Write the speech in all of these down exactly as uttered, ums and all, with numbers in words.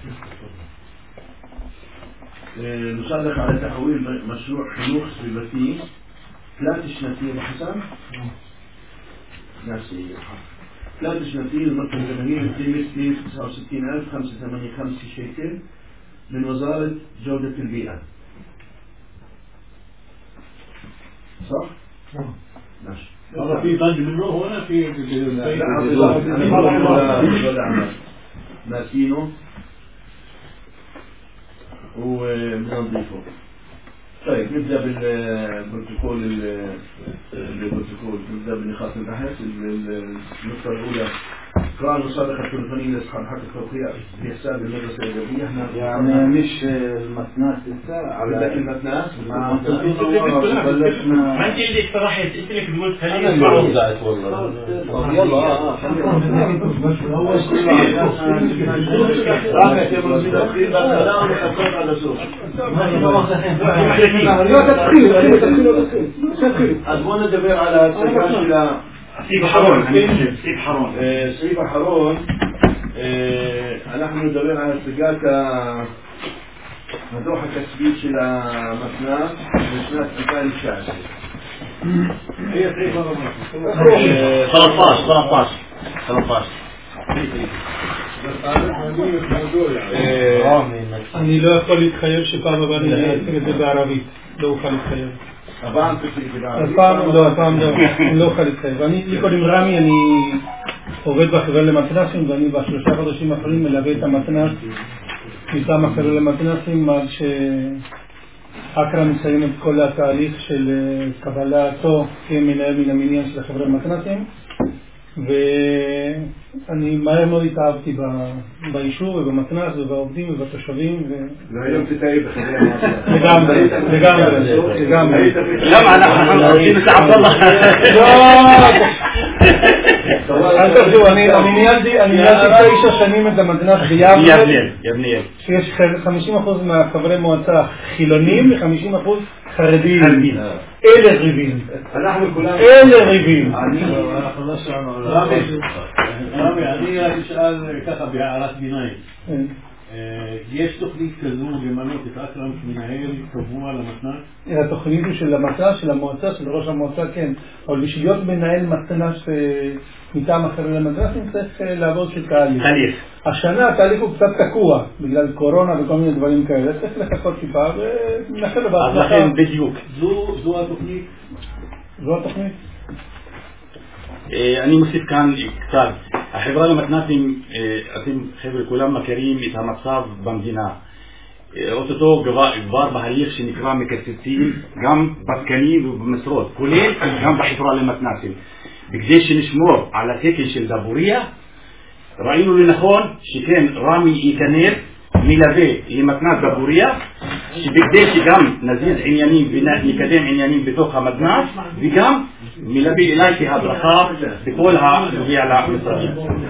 نصدق على تحويل مشروع خنوخ سبيبتي ثلاث شناتية بحسن نفسي ثلاث شناتية المركز الجماهيري مئتين وتسعة وستين ألف خمسة ثمانية خمسة شيكل من وزارة جودة البيئة. صح؟ ماشي. هذا في بند منه هنا في لا ناسينه وبنضيفه. طيب نبدأ بالبروتوكول البروتوكول نبدأ بنقاط البحث. النقطة الأولى قرار المصادقة التلفونية لأصحاب حق التوقيع بحساب المدرسة الإيجابية. احنا يعني مش المتناس لسه على المتناس ما بلشنا. ما انت اللي اقترحت انت اللي قلت انا اللي وزعت والله. يلا اه أتمنى ندبر على السجاش سيب حرون سيب حرون سيب حرون نحن ندبر على السجاش مدروحة كسبيت إلى مثنات مثنات ألفين وتسعة هي سيب حرون ثلاثة عشر ثلاثة عشر ثلاثة عشر. אני לא יכול להתחייב שפעם הבאה אני אעשה את זה בערבית. לא אוכל להתחייב. הפעם תקשיב בערבית? הפעם לא, הפעם לא. אני לא אוכל להתחייב. אני קודם רמי, אני עובד בחברה למתנ"סים, ואני בשלושה חודשים האחרונים מלווה את המתנ"ס מטעם החברה למתנ"סים עד שאכרם מסיים את כל התהליך של קבלתו כמנהל מן המניין של החברה למתנ"סים. ואני מהר מאוד התאהבתי ביישוב ובמתנ"ס ובעובדים ובתושבים. והיום תתאהב בחברי המתנ"ס. לגמרי, לגמרי, לגמרי. למה אנחנו רוצים את עבד الله? אל תחשבו, אני ניהלתי תשע שנים את המתנ"ס ביבנאל, שיש חמישים אחוז מהחברי מועצה חילונים ו-חמישים אחוז חרדים. אלה ריבים. אנחנו כולם אלה ריבים. אנחנו לא שמענו. רמי, אני אשאל ככה בהערת ביניים. יש תוכנית כזו למנות את אכרם כמנהל קבוע למתנ"ס? התוכנית היא של המתנ"ס, של המועצה, של ראש המועצה, כן. אבל בשביל להיות מנהל מתנ"ס מטעם אחר למתנ"ס, צריך לעבוד של תהליך. תהליך. השנה התהליך הוא קצת תקוע, בגלל קורונה וכל מיני דברים כאלה. צריך לחכות טיפה ונאחל לבצלחה. אז לכן בדיוק. זו התוכנית? זו התוכנית. אני מוסיף כאן קצת. החברה למתנ"סים, אתם חבר'ה כולם מכירים את המצב במדינה. אותו כבר בהליך שנקרא מקצצים גם בתקנים ובמשרות, כולל גם בחברה למתנ"סים. בכדי שנשמור על התקן של דבוריה, ראינו לנכון שכן רמי ייכנס מלווה למתנ"ס דבוריה, שבכדי שגם נזיז עניינים ונקדם עניינים בתוך המתנ"ס, וגם מלווה אליי כהדרכה בכל הנוגע למשרדים.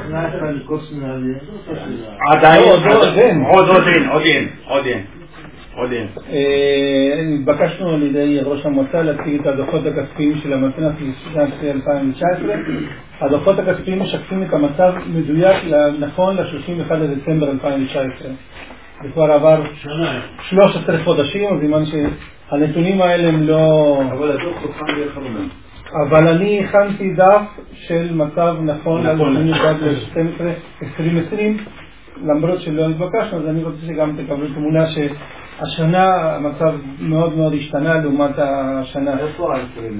עדיין, עוד עוד אין, עוד אין, עוד אין. עוד אין. התבקשנו על ידי ראש המועצה להציג את הדוחות הכספיים של המתנ"ס לשנת אלפיים תשע עשרה. הדוחות הכספיים משקפים את המצב מדויק נכון ל-שלושים ואחד לדצמבר אלפיים תשע עשרה. זה כבר עבר שלושה עשר חודשים, בזמן שהנתונים האלה הם לא... אבל הדוח חוכם לאחרונה. אבל אני הכנתי דף של מצב נכון ל-שתים עשרה עשרים עשרים, למרות שלא התבקשנו, אז אני רוצה שגם תקבלו תמונה שהשנה המצב מאוד מאוד השתנה לעומת השנה. איפה עשרים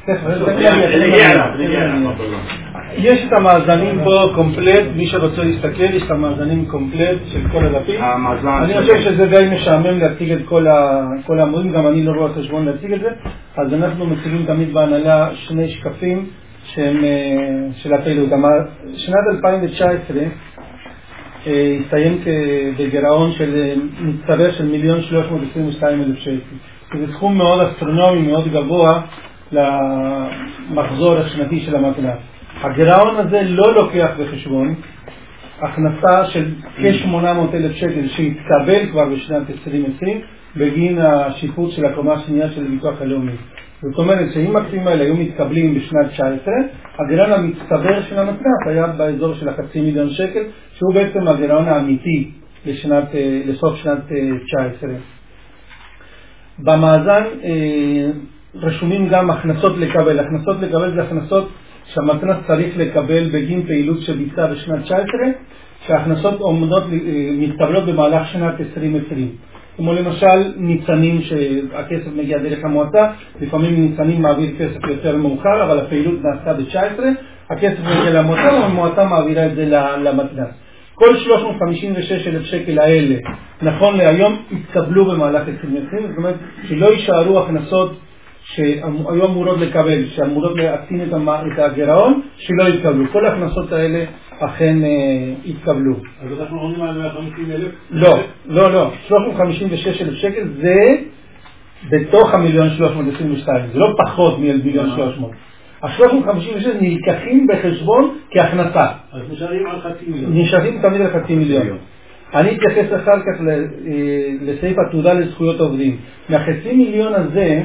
עשרים? יש את המאזנים פה קומפלט, מי שרוצה להסתכל, יש את המאזנים קומפלט של כל הדפים. אני חושב שזה די משעמם להציג את כל העמודים, גם אני לא רואה חשבון להציג את זה. אז אנחנו מציגים תמיד בהנהלה שני שקפים שהם של הפעילות. שנת אלפיים תשע עשרה הסתיים בגירעון של מצטבר של מיליון שלוש מאות עשרים ושתיים אלף שקל. זה סכום מאוד אסטרונומי, מאוד גבוה למחזור השנתי של המתנ"ס. הגירעון הזה לא לוקח בחשבון הכנסה של כ-שמונה מאות אלף שקל שהתקבל כבר בשנת עשרים עשרים בגין השיפוץ של הקומה השנייה של הביטוח הלאומי. זאת אומרת שאם הכספים האלה היו מתקבלים בשנת תשע עשרה, הגירעון המצטבר של המתנ"ס היה באזור של החצי מיליון שקל, שהוא בעצם הגירעון האמיתי לשנת, לסוף שנת תשע עשרה. במאזן רשומים גם הכנסות לקבל. הכנסות לקבל זה הכנסות שהמתנ"ס צריך לקבל בגין פעילות שביצע בשנת תשע עשרה, שההכנסות עומדות, מתקבלות במהלך שנת עשרים עשרים. כמו למשל ניצנים שהכסף מגיע דרך המועצה, לפעמים ניצנים מעביר כסף יותר מאוחר, אבל הפעילות נעשתה ב-תשע עשרה, הכסף מגיע למועצה והמועצה מעבירה את זה למתנ"ס. כל שלוש מאות חמישים ושש אלף שקל האלה, נכון להיום, התקבלו במהלך עשרים עשרים, זאת אומרת שלא יישארו הכנסות שהיו אמורות לקבל, שאמורות להקטין את הגירעון, שלא יתקבלו. כל ההכנסות האלה אכן התקבלו. אז אנחנו עונים על מאה וחמישים אלף? לא, לא, לא. שלוש מאות חמישים ושש אלף שקל זה בתוך המיליון שלוש מאות עשרים ושתיים. זה לא פחות ממיליון שלוש מאות. ה-שלוש מאות חמישים ושש נלקחים בחשבון כהכנסה. אז נשארים על חצי מיליון. נשארים תמיד על חצי מיליון. אני אתייחס אחר כך לסעיף התעודה לזכויות העובדים. מהחצי מיליון הזה,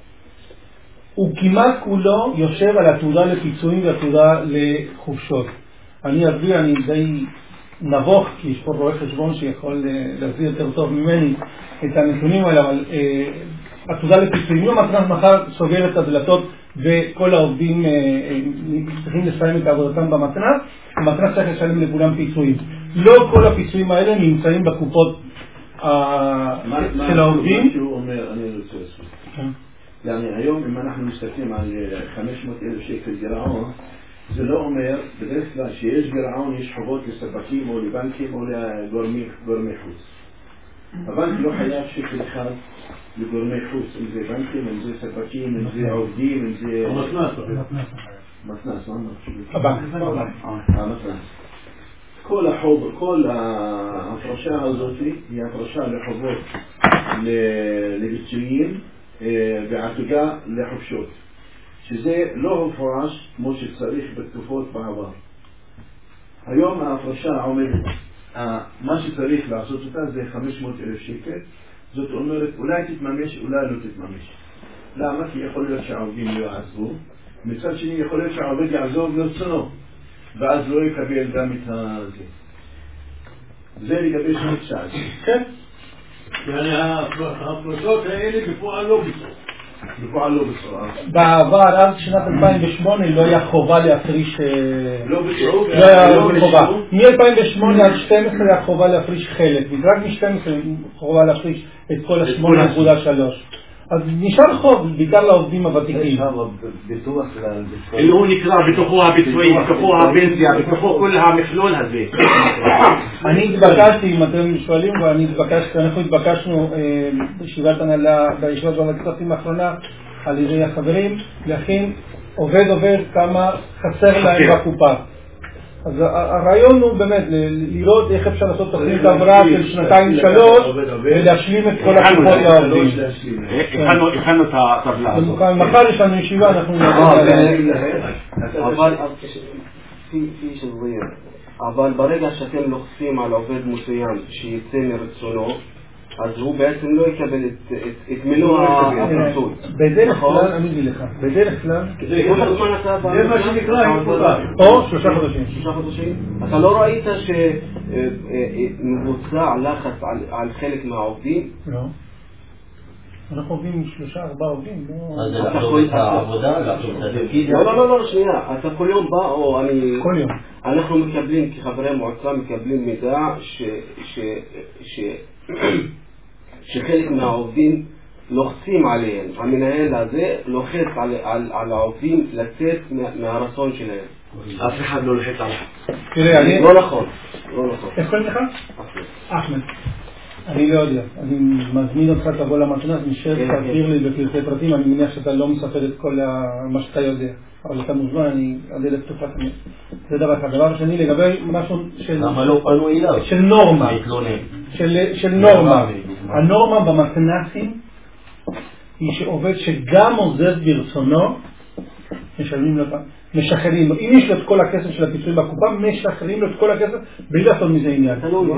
הוא כמעט כולו יושב על התעודה לפיצויים והתעודה לחופשות. אני אביא, אני די נבוך, כי יש פה רואה חשבון שיכול להביא יותר טוב ממני את הנתונים האלה, אבל אה, התעודה לפיצויים, יום המתנ"ס מחר סוגר את הדלתות וכל העובדים אה, אה, צריכים לסיים את עבודתם במתנ"ס, המתנ"ס צריך לשלם לכולם פיצויים. לא כל הפיצויים האלה נמצאים בקופות אה, של העובדים. מה שהוא אומר, אני רוצה לסוף. يعني היום אם אנחנו מסתכלים על חמש מאות אלף שקל גירעון, זה לא אומר בדרך כלל שיש גירעון יש חובות לספקים או לבנקים או לגורמי חוץ. הבנק לא חייב שקל אחד לגורמי חוץ, אם זה בנקים, אם זה ספקים, אם זה עובדים, אם זה מתנ"ס, מה אמרת? המתנ"ס. כל החוב, כל ההפרשה הזאת היא הפרשה לחובות לביצועים ועתודה לחופשות, שזה לא הופרש כמו שצריך בתקופות בעבר. היום ההפרשה עומדת, מה שצריך לעשות אותה זה חמש מאות אלף שקל. זאת אומרת אולי תתממש, אולי לא תתממש. למה? כי יכול להיות שהעובדים לא יעזבו, מצד שני יכול להיות שהעובד יעזוב לרצונו ואז לא יקבל גם את זה. זה לגבי שנת תשע עשרה. כן, ההפרשות האלה בפועל לא ביצעו. בפועל לא ביצעו. בעבר, עד שנת אלפיים ושמונה לא היה חובה להפריש, לא ביצעו. לא היה חובה. מ-אלפיים ושמונה עד שתים עשרה היה חובה להפריש חלק, ורק מ-שתים עשרה חובה להפריש את כל ה-שמונה נקודה שלוש. אז נשאר חוב, בעיקר לעובדים הוותיקים. اللي هو נקרא בתוכו הביצועים, בתוכו הפנסיה, בתוכו כל המכלול הזה. אני התבקשתי, אם אתם שואלים, ואני התבקשתי, אנחנו התבקשנו בישיבת הנהלה, בישיבת ועדת הכספים האחרונה, על ידי החברים, להכין עובד עובד כמה חסר להם בקופה. אז הרעיון הוא באמת לראות איך אפשר לעשות תוכנית עברה של שנתיים שלוש ולהשלים את כל הקופות לעובדים. הכנו את הטבלה הזאת. מחר יש לנו ישיבה, אנחנו נגיד אבל אבל ברגע שאתם לוחצים על עובד מסוים שיצא מרצונו, אז הוא בעצם לא יקבל את מלוא הפיצוי. בדרך כלל, אני אגיד לך, בדרך כלל זה מה שנקרא היפודה. או שלושה חודשים. שלושה חודשים? אתה לא ראית שמבוצע לחץ על חלק מהעובדים? לא. אנחנו עובדים עם שלושה, ארבעה עובדים. אז זה לחזור את העבודה, לחזור את התפקיד? לא, לא, לא, שנייה. אתה כל יום בא, או אני... כל יום. אנחנו מקבלים, כחברי מועצה, מקבלים מידע ש... שחלק מהעובדים לוחצים עליהם. המנהל הזה לוחץ על, על, על העובדים לצאת מהרצון שלהם. אף אחד לא לוחץ עליהם. תראה, אני... לא נכון. לא נכון. איך קוראים לך? אחמד. אני לא יודע. אני מזמין אותך תבוא למתנ"ס, נשב, תסביר לי בפרטי פרטים. אני מניח שאתה לא מספר את כל מה שאתה יודע. אבל אתה מוזמן, אני הדלת פתוחה תמיד. זה דבר אחד. דבר שני, לגבי משהו של... למה לא פנו אליו? של נורמה. של נורמה. הנורמה במתנ"סים היא שעובד שגם עוזב ברצונו, משלמים לו, משחררים לו. אם יש לו את כל הכסף של הפיצוי בקופה, משחררים לו את כל הכסף בלי לעשות מזה עניין.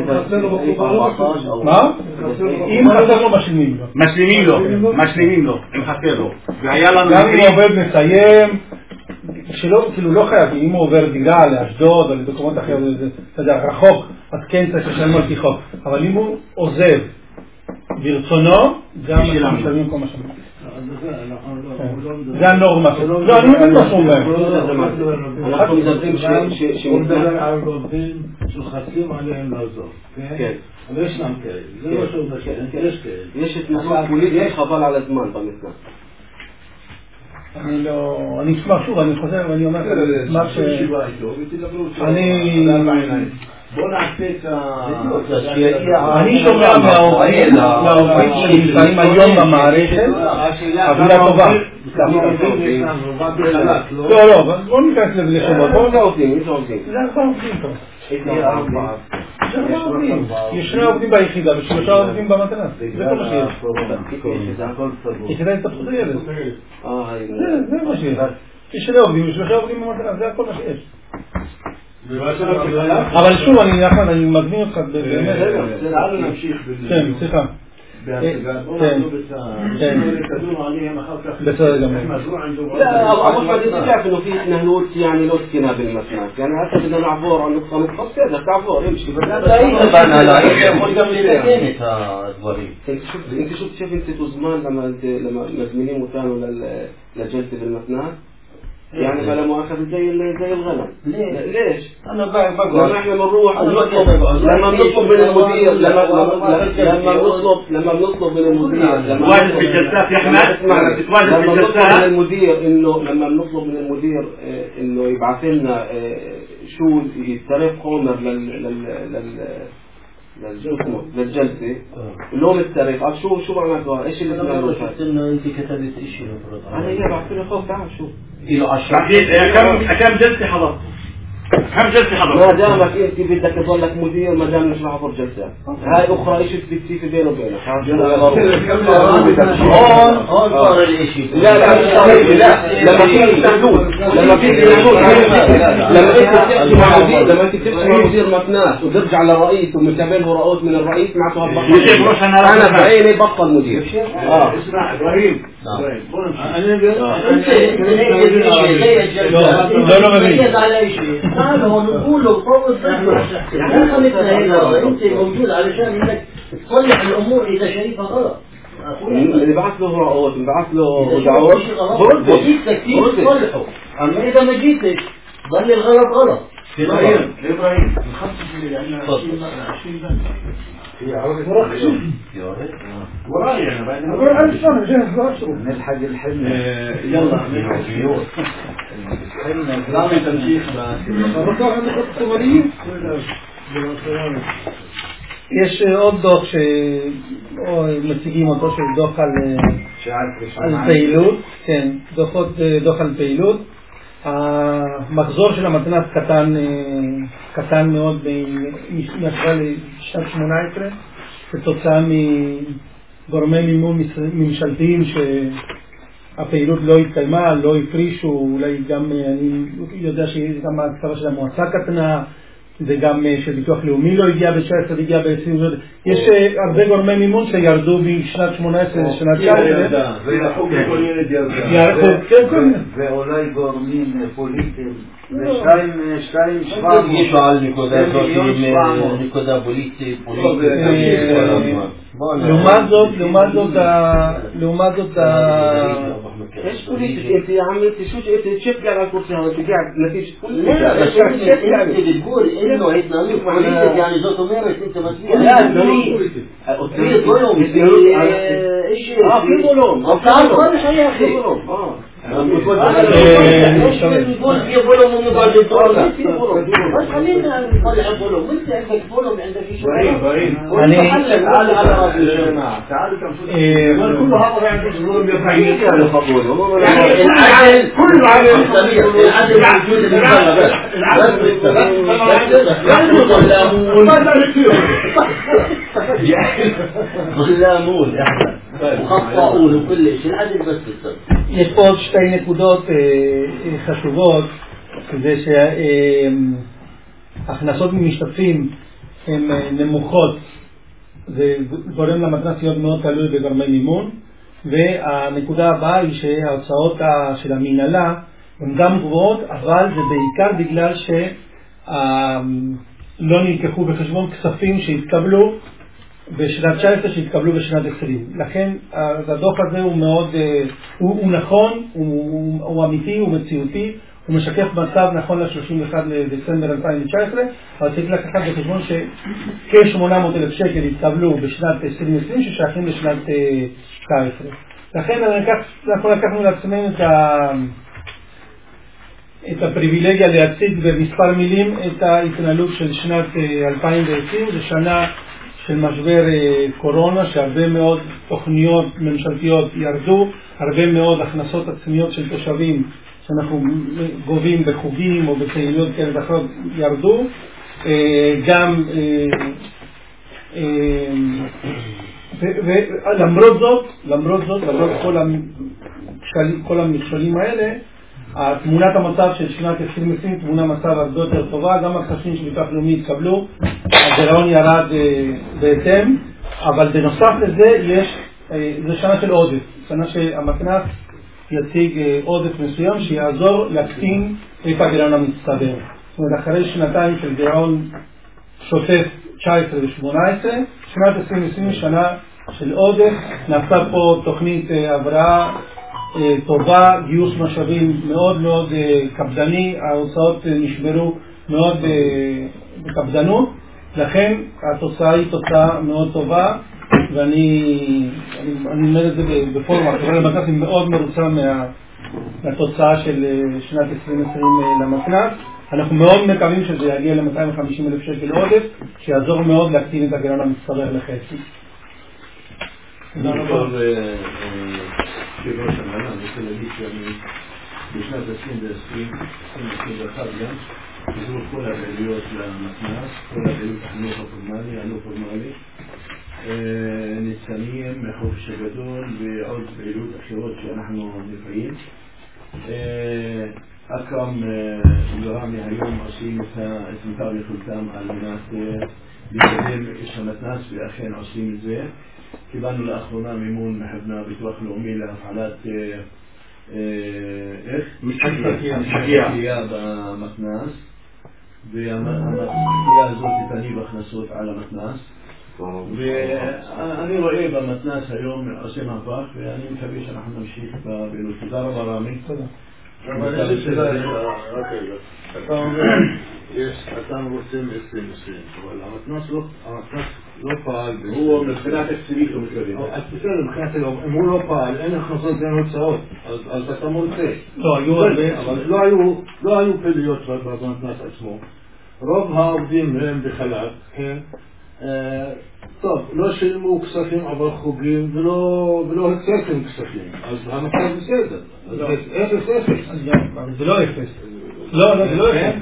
מה? אם חסר לו, משלימים לו. משלימים לו, משלימים לו, אם חסר לו. גם אם עובד מסיים, שלא, כאילו לא חייב, אם הוא עובר דירה לאשדוד או למקומות אחרים, זה רחוק, אז כן צריך לשלם על פי חוק. אבל אם הוא עוזב ברצונו, גם אנחנו משלמים כל מה שאנחנו. זה הנורמה. לא, אני מבין מה שאומר. אנחנו מדברים שהוא מדבר על עובדים שלוחצים עליהם לעזוב. כן. אבל יש להם כאלה. זה לא שהוא מדבר, יש כאלה. יש התנהלות פוליטית חבל על הזמן במתנ"ס. אני לא... אני אשמח שוב, אני חוזר ואני אומר, אני אשמח ש... אני... בוא נעשה את ה... אני שומע מהעובדים שנמצאים היום במערכת עבודה טובה. לא, לא, בוא ניכנס לשמות. זה עובדים, זה עובדים. זה הרבה עובדים פה. יש שני עובדים ביחידה ושלושה עובדים במתנ"ס. זה כל מה שיש. יחידה התפתחות הילד. זה מה שיש. יש שני עובדים ושלושה עובדים במתנ"ס. זה הכל מה שיש. אבל שוב, אני מגמין אותך באמת. אנו נמשיך. כן, סליחה. בסדר גמור. أول ما تتعرف إنه في نهلوت يعني لو سكنا بالمسمار يعني هسه بدنا نعبر عن نقطة نقطة بسيطة تعبر يمشي بس لا يبان لا يقول قبل سنين هالدوري أنت شفت أنت شفت شوف أنت زمان لما لما مزمنين وكانوا للجلسة بالمسمار يعني بلا مؤاخذة زي زي الغنم ليه؟ ليش؟ أنا بقول لما إحنا بنروح لما بنطلب من المدير لما لما بنطلب لما بنطلب من المدير لما واجد في الجلسات يا أحمد لما بنطلب من المدير إنه لما بنطلب من المدير إنه يبعث لنا شو يسترف خمر لل لل لل للجلسة اللي هو مسترف عاد شو شو بعمل إيش اللي بنعمله شفت إنه أنت كتبت إيش المفروض أنا هي بعث لي خلاص تعال شو كيلو عشرة كم كم جلسة حضرت؟ كم جلسة حضرت؟ ما دامك انت بدك تضلك مدير ما دام مش راح احضر جلسات هاي اخرى ايش بتصير في بينه وبينك هون هون صار الاشي لا لا مش صحيح لا لما في تحدود لما في تحدود لما انت بتحكي مع مدير لما انت بتحكي مع مدير متناس وترجع للرئيس ومتابعه رؤوت من الرئيس معناته هالبطل انا بعيني بطل مدير اه اسمع ابراهيم انا هون نقول له فوض يعني خلينا هنا انت موجود علشان انك تصلح الامور اذا شايفها غلط اللي بعث له رؤوت بعث له دعوات برد جيت كثير تصلحه اما اذا ما جيتش ظل الغلط غلط ابراهيم ابراهيم نخصص اللي عندنا عشرين بنك هي عربي وراي انا بعد أنا ألف سنة جاهز لأشرب نلحق الحلم يلا الحلم نعمل تمشيخ הרוקח הנחות סומליים יש עוד דוח שמציגים אותו של דוח על פעילות כן, דוח על פעילות המחזור של המתנ"ס קטן קטן מאוד מהשוואה לשנת שמונה עשרה כתוצאה מגורמי מימון ממשלתיים שהפעילות לא התקיימה, לא הפרישו, אולי גם אני יודע שגם ההקצבה של המועצה קטנה וגם שביטוח לאומי לא הגיע ב-תשע עשרה, הגיע ב-עשרים, יש הרבה גורמי מימון שירדו משנת שמונה עשרה לשנת תשע עשרה וירחו בכל ילד ירדה ואולי גורמים פוליטיים ושתיים, שתיים, שבע יש על נקודה זאת נקודה פוליטית לעומת זאת, לעומת זאת, לעומת זאת ايش بوليتك انت يا عمي انت شو انت شفت قاعد على الكرسي هذا انت قاعد نتيجه كل لا بس انت بتقول انه هيتنامي بوليتك يعني زوت ميرس انت مسؤول لا بريء في ظلم ايش اه في ظلم اه صالح يا اخي اه نقول في ظلم ونقول للظلم بس خلينا نطلع الظلم وانت عندك ظلم عندك شيء يعني تعالوا على راس الجماعه تعالوا كم كل هذا يعني ظلم يفعل يعني خطوه العدل كل عدل العدل موجود ظلامون مخطئون وكل شيء العدل بس بالضبط יש פה עוד שתי נקודות חשובות כזה שההכנסות ממשתתפים הן נמוכות זה גורם למתנ"ס להיות מאוד תלוי בגורמי מימון והנקודה הבאה היא שההוצאות של המנהלה הן גם גבוהות אבל זה בעיקר בגלל לא נלקחו בחשבון כספים שהתקבלו בשנת תשע עשרה שהתקבלו בשנת עשרים. לכן הדוח הזה הוא מאוד, הוא, הוא נכון, הוא, הוא, הוא אמיתי, הוא מציאותי, הוא משקף מצב נכון ל-שלושים ואחד לדצמבר אלפיים תשע עשרה, אבל צריך לקחת בחשבון שכ-שמונה מאות אלף שקל התקבלו בשנת עשרים עשרים ששייכים לשנת תשע עשרה. לכן אנחנו לקחנו לעצמנו את ה... את הפריבילגיה להציג במספר מילים את ההתנהלות של שנת אלפיים ועשרים, זו שנה של משבר קורונה, שהרבה מאוד תוכניות ממשלתיות ירדו, הרבה מאוד הכנסות עצמיות של תושבים שאנחנו גובים בחוגים או בפעילויות כאלה ואחרות ירדו, גם ולמרות זאת, למרות זאת, למרות כל המכשולים האלה, תמונת המצב של שנת עשרים עשרים תמונה מצב הרבה יותר טובה, גם הכספים של ביטוח לאומי התקבלו, הגירעון ירד בהתאם, אבל בנוסף לזה יש, זו שנה של עודף, שנה שהמתנ"ס יציג עודף מסוים שיעזור להקטין את הגירעון המצטבר. זאת אומרת, אחרי שנתיים של גירעון שוטף תשע עשרה ו-שמונה עשרה, שנת עשרים עשרים שנה של עודף, נעשה פה תוכנית הבראה טובה, גיוס משאבים מאוד מאוד קפדני, ההוצאות נשמרו מאוד בקפדנות, לכן התוצאה היא תוצאה מאוד טובה, ואני אני, אני אומר את זה בפורמה, החברה למתנ"ס היא מאוד מרוצה מה, מהתוצאה של שנת עשרים עשרים למתנ"ס. אנחנו מאוד מקווים שזה יגיע ל-מאתיים וחמישים אלף שקל עודף, שיעזור מאוד להקטין את הגירעון המצטבר לחצי. תודה רבה. כראש הממשלה, אני רוצה להגיד שאני בשנת עשרים ועשרים, עשרים ואחת גם, פיזרו כל הפעילויות למתנ"ס, כל הפעילות החינוך הפורמלי, הלא פורמלי, ניצנים, החופש הגדול ועוד פעילות אחרות שאנחנו נפעים. אכרם ורמי היום עושים את מיטב יכולתם על מנת לקדם את המתנ"ס, ואכן עושים את זה. קיבלנו לאחרונה מימון מחבנה ביטוח לאומי להפעלת איך? משחקייה במתנ"ס, והמשחקייה הזאת תניב הכנסות על המתנ"ס, ואני רואה במתנ"ס היום עושה מהפך, ואני מקווה שאנחנו נמשיך בפעילות. תודה רבה רמי. תודה. אתה אומר, אתה רוצים עשרים עשרים, אבל המתנ"ס לא פעל. הוא מבחינת תקציבית הוא מתכוון. אז בסדר, מבחינת אם הוא לא פעל, אין הכנסות ואין הוצאות, אז אתה מוצא. לא, היו הרבה, אבל לא היו פעילויות במתנ"ס עצמו. רוב העובדים הם בחל"ת, כן? טוב, לא שילמו כספים עבור חוגים ולא הצעתם כספים, אז המצב בסדר. אפס אפס. זה לא אפס. לא, זה לא אפס.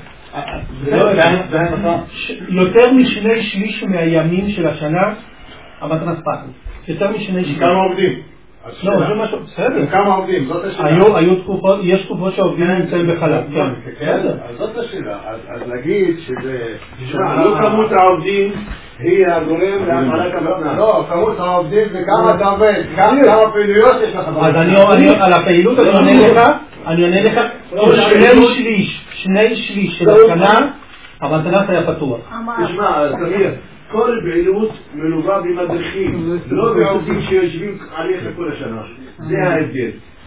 יותר משני שליש מהימים של השנה המתנ"ס פעל. יותר משני שליש. כמה עובדים? לא, זה משהו, בסדר. כמה עובדים? זאת השאלה. היו תקופות, יש תקופות שהעובדים נמצאים בחל"ת. בסדר. אז זאת השאלה. אז להגיד שזה... לא כמות העובדים היא הגורם להפעלת המתנ"ס. לא, כמות העובדים וכמה אתה עובד. כמה פעילויות יש לך. אז אני על הפעילות אני עונה לך, אני עונה לך שני שליש, שני שליש של השנה המתנ"ס היה פתוח. תשמע, תמיר, כל פעילות מלווה במדריכים, לא בעובדים שיושבים עליך כל השנה. זה ההבדל.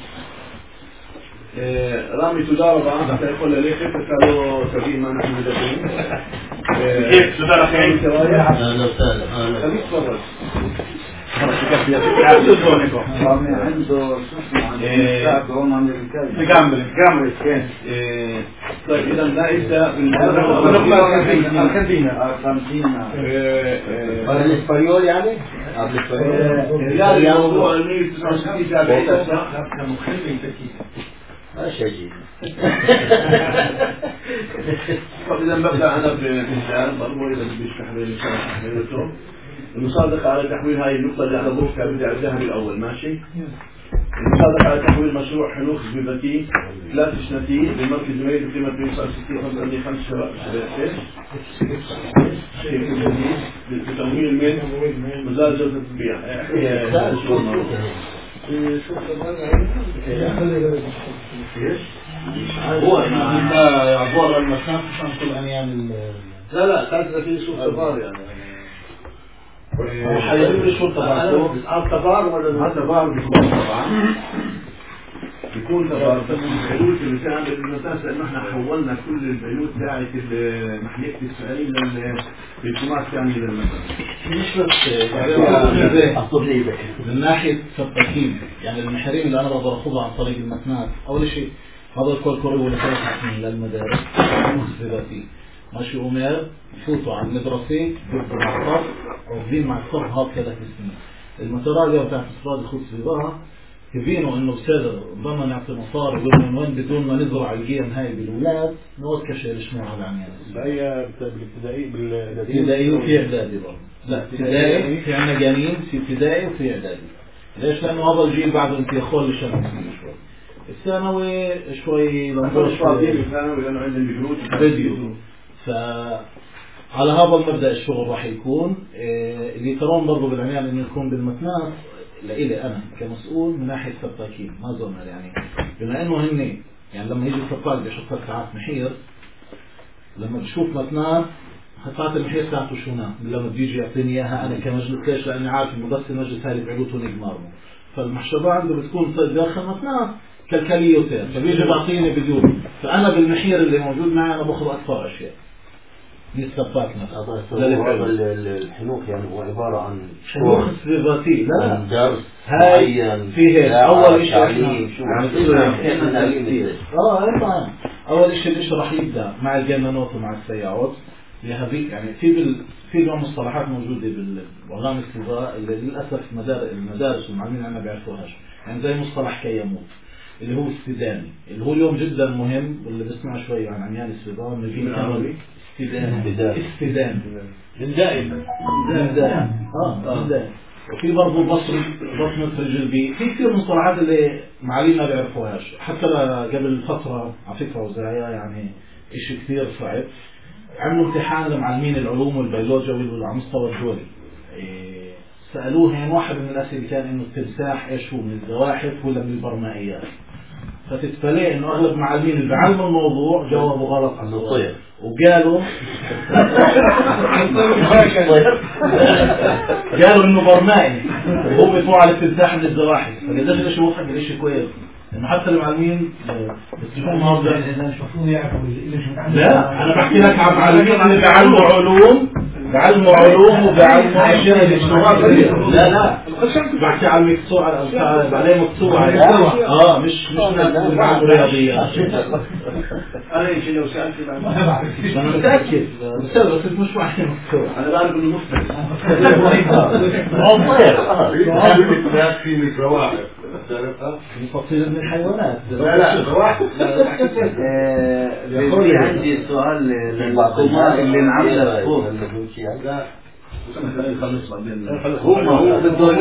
רמי, תודה רבה. אתה יכול ללכת, אתה לא תבין מה אנחנו מדברים. תודה לכם. חליף פרס. לגמרי, לגמרי, כן. طيب إذا ليس أرجنتينا أرجنتينا para el español يعني لا الموضوع اللي تسعة وستين سابعة أشجي طب إذا ببدأ أنا بمثال ضروري إذا بديش تحويل إن شاء الله تحويلته المصادقة على تحويل هاي النقطة اللي على ضوفها بدي أعدها بالأول ماشي المصادقة على تحويل مشروع حنوخ زبيبتي ثلاث سنتي بمركز ميد بقيمة تسعة وستين خمسة خمس شباب بتمويل الميد مزال جودة البيع هو عبارة المكان عشان كل أن يعمل لا لا ثلاثة في سوق تبار يعني هو حيجيب لي شو تبار تبار ولا تبار بيكون طبعا بيكون تبار البيوت اللي كانت بالمساس لانه احنا حولنا كل البيوت تاعت محلية السعيد للبيتومات ثانية للمساس مش بس من ناحية سباكين يعني المحارين اللي انا بقدر اخذها عن طريق المتنات اول شيء هذا الكل كوري ولا ثلاث سنين للمدارس مخزباتي ماشي أمير يفوتوا على المدرسة بيبقوا مع الصف عوضين مع الصف هاد ثلاث سنين المتراجع بتاعت الصفات الخوص بيبقى يبينوا انه بسادر ضمن نعطي مصاري وقلنا من وين بدون ما نزرع القيم هاي بالولاد نوض كشير شموع على العميان بأي بالابتدائي بالابتدائي وفي اعدادي برضه لا ابتدائي في عنا جانين في ابتدائي وفي اعدادي ليش؟ لانه هذا الجيل بعده انت يخول لشمس شوي الثانوي شوي لنقول شوي الثانوي لانه عندهم بيجروت فيديو فعلى هذا المبدأ الشغل راح يكون إيه اللي ترون برضه بالعنيان انه يكون بالمتنات لإلي أنا كمسؤول من ناحية سباكين ما زلنا يعني بما إنه هني يعني لما يجي السباك بيشوف ساعات محير لما بشوف متنات ساعات المحير ساعته شو نام لما بيجي يعطيني إياها أنا كمجلس ليش لأني عارف المدرس المجلس هاي بعيوته نجمارمه فالمحشبة عنده بتكون صيد داخل متنات كالكالية وتير فبيجي بعطيني بديون فأنا بالمحير اللي موجود معي أنا باخذ أكثر أشياء السباك هذا الحنوك يعني هو عبارة عن حنوك سبيباتي لا درس معين فيه أول شيء تعليم شو يعني اه طبعا أول شيء ليش راح يبدأ مع الجنانات ومع السيارات لهذيك يعني في بال في نوع مصطلحات موجودة بالبرنامج السباق اللي للأسف مدارس المدارس والمعلمين عنا بيعرفوهاش يعني زي مصطلح كيموت اللي هو استدامي اللي هو اليوم جدا مهم واللي بسمع شوي عن عميان السباق من العربي استدامي استدامي من دائما من دائما اه من دائما وفي برضه بصري بصمة الجلبي في كثير مصطلحات اللي معلمنا بيعرفوهاش حتى قبل فترة على فكرة وزايا يعني اشي كثير صعب عملوا امتحان لمعلمين العلوم والبيولوجيا على مستوى الدولي إيه سألوه يعني واحد من الأسئلة كان إنه التمساح إيش هو من الزواحف ولا من البرمائيات فتتفليه إنه أغلب معلمين اللي بعلموا الموضوع جاوبوا غلط عن الطير وقالوا قالوا إنه برمائي وهو بيطلع على التمساح من الزواحف فقدرش ليش يوضح الإشي كويس إنه حتى المعلمين بتشوفون هذا المفروض يعرفوا لا أنا بحكي لك عن معلمين اللي بيعلموا علوم بعلموا علوم وبعلموا أشياء الاشتغال لا لا بحكي على المقصوع على بعدين مقصوع اه مش مش ناس رياضيات انا يجي لو سالت انا متاكد بس بس مش واحد مقصوع انا بعرف انه مختلف ما في متواحد مفصل من الحيوانات لا لا واحد في عندي سؤال للقمار اللي انعملت فوق لا هم هو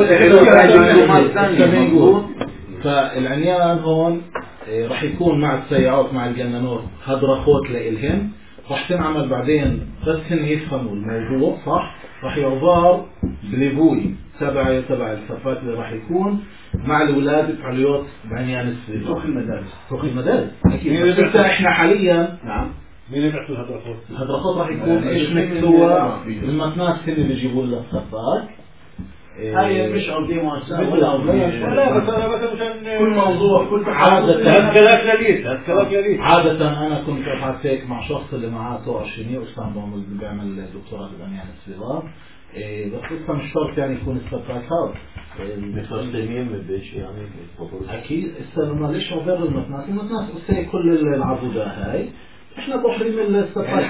فالعنيان هون راح يكون مع السيارات مع الجنانور هدرخوت لإلهن راح تنعمل بعدين بس هن يفهموا الموضوع صح راح يعبر بليفوي تبع تبع الصفات اللي راح يكون مع الولاد فعاليات بعنيان السبيل فوق المدارس فوق المدارس أكيد بس احنا حاليا نعم مين اللي بيحصل هدرخوت هدرخوت راح يكون ايش مكتوب المتناس هن اللي بيجيبوا لنا الصفات هاي مش أرضية مؤسسة ولا أرضية لا بس أنا بس مشان كل موضوع كل عادة هالكلام لليت هالكلام لليت عادة أنا كنت قعدت هيك مع شخص اللي معاه طوع الشني وأستاذ بعمل بيعمل دكتوراه بالعنيان الصغار بس لسه مش شرط يعني يكون السباك هذا متفصلين بديش يعني أكيد السلمة ليش عبر المتناس المتناس بس هي كل العبودة هاي احنا بحرين السباك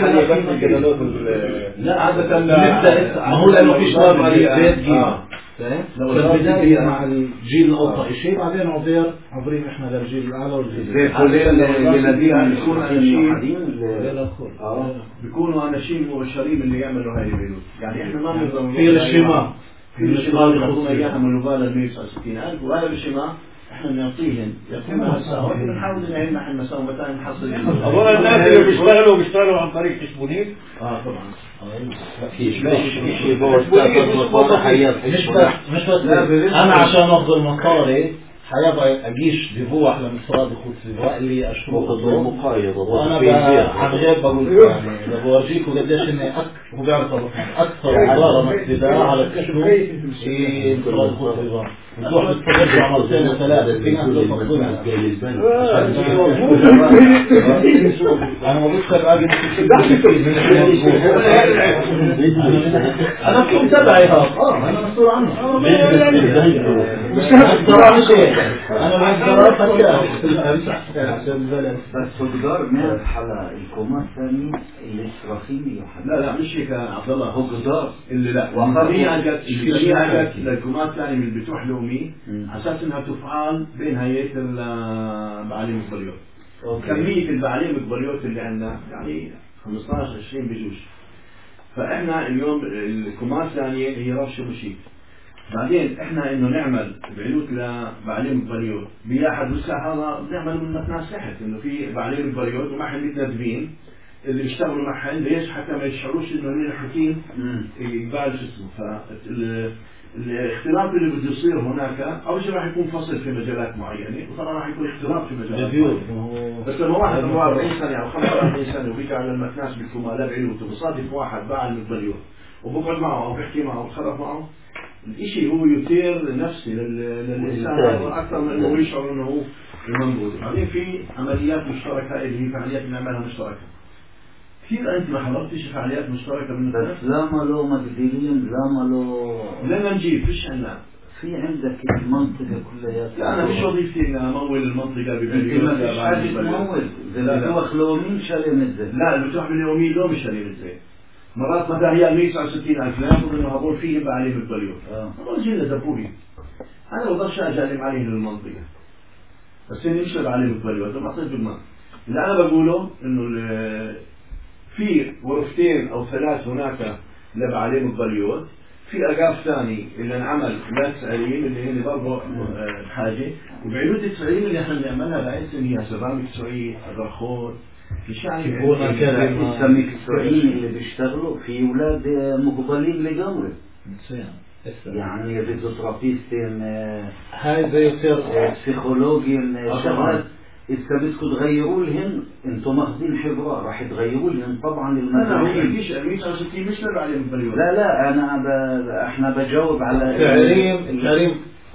لا عادة نبدأ ما هو لأنه في شباب بيت جيل فالبداية مع الجيل الأوطى شيء بعدين عبير عبرين احنا للجيل الأعلى والجيل زي كلنا الميلاديين بيكونوا أناشين بيكونوا أناشين مبشرين اللي يعملوا هاي البيوت يعني احنا ما بنظلم في الشماء في الشماء ياخذون اياها من الوبالة المية وتسعة وستين ألف وهذا الشماء احنا بنعطيهم يعطونا مساوات بنحاول نعين مع المساوات متى نحصل أظن الناس اللي بيشتغلوا بيشتغلوا عن طريق حسبونيت اه طبعا مش مش مش مش بس مش بس انا عشان اخذ المصاري حيبقى اجيش ديفوح لمصراد يخوض سيفوا اللي اشوفه مقايضة وانا عن غير بقول يعني اذا بورجيكم قديش اني اكثر هو بيعرف اكثر عباره مكتبه على الكشف في مصراد يخوض سيفوا بتروح بتفرج مرتين وثلاثه في ناس بيفضلونها انا ما بقدر اجي انا في متابعي اه انا مسؤول عنه مش صراحه شيء انا ما اقدر بس قدار ما حلا الكومات ثاني اللي اسرافيلي لا لا مش هيك عبد الله هو قدار اللي لا وخليها جت الشريعه جت للكومات ثاني من البتوح اليومي على اساس انها تفعل بين هيئه البعاليم البليوت. كميه البعاليم البليوت اللي عندنا يعني خمسطعش عشرين بجوز. فاحنا اليوم الكومات الثانيه هي رش وشيك. بعدين احنا انه نعمل بعلوت لبعاليم البليوت بياحد والساعه هذا بنعمل من ناس تحت انه في بعاليم البليوت ومعهم متندبين اللي بيشتغلوا معهم ليش حتى ما يشعروش انه هن حكيم يقبال شو اسمه. فالاختلاف اللي بده يصير هناك اول شيء راح يكون فصل في مجالات معينه وطبعا راح يكون اختلاف في مجالات معينه. بس لما واحد عمره أربعين سنه او خمسة وأربعين سنه وبيجي على المكناس بالكمال بعلوت وبصادف واحد بعلم البليوت وبقعد معه او بيحكي معه وبتخرف معه الاشي هو يثير نفسي للإنسان أكثر من أنه يشعر أنه هو المنبوذ. بعدين في عمليات مشتركة اللي هي فعاليات بنعملها مشتركة. كثير أنت ما حضرتش فعاليات مشتركة من بس لا مالو مقدرين لا مالو لنا نجيب فيش عنا في عندك المنطقة كلها. لا أنا مش وظيفتي إن أمول المنطقة ببليون. ما فيش حاجة تمول. لا لا بتوخلونين شالين الزين. لا اللي بتروح باليومي لو مش شالين الزين. مرات مثلا هي مية وتسعة وستين ألف لا يفضل إنه هقول فيهم بعليم البليون. هقول جينا زبوري. أنا بضلش أجالم عليه للمنطقة. بس إني مش بعليم البليون. ما أعطيت بالماء. اللي أنا بقوله إنه في غرفتين أو ثلاث هناك لبعليم البليون. في أقاف ثاني اللي انعمل لا تسعيرين اللي هي برضه بحاجة. وبعيود التسعيرين اللي إحنا بنعملها بعيس إن هي سبامك سعي أدرخون. مش يعني يكون كذا السمك السعيين اللي بيشتغلوا في أولاد مقبلين لجمر يعني فيزيوثيرابيستين هاي زي يصير بسيكولوجين شغلات إذا بدكم تغيروا لهم أنتم ماخذين خبرة راح تغيروا لهم طبعا المزايا. مش مية وستين مش تبع عليهم البليون. لا لا أنا ب... إحنا بجاوب على التعريم التعريم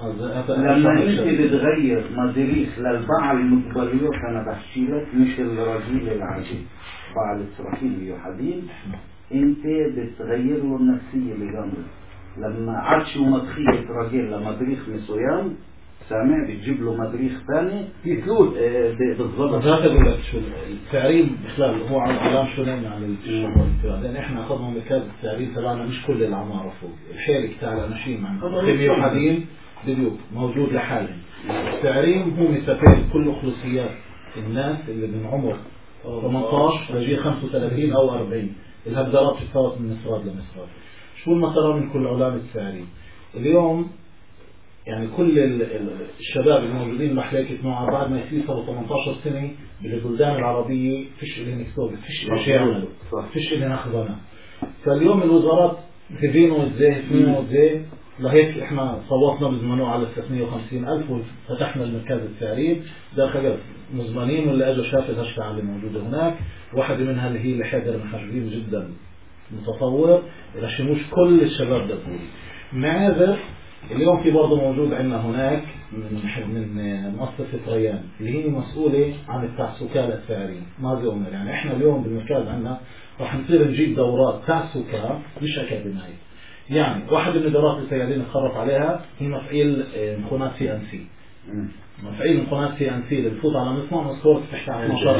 لما أنت بتغير مدريس للبعل المقبليوت أنا بحكي لك مش الرجيل العجيب بعل إسرائيل يحدين أنت بتغير له النفسية لجنبه لما عدش ومدخية رجل لمدريخ مسويان سامع بتجيب له مدريخ ثاني يتلوت بالضبط. هذا بقول لك شو التعريم بخلال هو علام شو لنا على الشغل لأن إحنا أخذنا مركز التعريم تبعنا مش كل العمارة فوق الحيل بتاع الأناشين مع خمية وحدين بديو موجود لحاله. التعريم هو مثال كل خصوصيات الناس اللي من عمر ثمانية عشر لجي خمسة وثلاثين أو أربعين الهبدرات تتفاوت من مصراد لمصراد. شو المسار من كل علامة التعريم اليوم يعني كل الشباب الموجودين بحليكة معه بعد ما يصيروا ثمانية عشر سنة بالبلدان العربية فيش اللي نكتوب فيش شيء يعملوا فيش اللي ناخذنا. فاليوم الوزارات تبينوا ازاي تبينوا ازاي لهيك احنا صوتنا بزمنه على ثلاثمية وخمسين ألف وفتحنا المركز التعريم داخل مزمنين واللي اجوا شاف الهشة اللي موجودة هناك. واحدة منها اللي هي اللي حيدر محجوبين جدا متطور إلى شموش كل الشباب دبوري. معاذر اليوم في برضه موجود عندنا هناك من من مؤسسة ريان اللي هي مسؤولة عن التعسكة للتعريم ماذا أمر يعني إحنا اليوم بالمركز عندنا راح نصير نجيب دورات تعسكة مش أكاديمية. يعني واحد من الدورات اللي سيادين نتخرف عليها هي مفعيل مخونات سي ان سي. مفعيل مخونات سي ان سي اللي بفوت على مصنع مسكورة تحت على اثناشر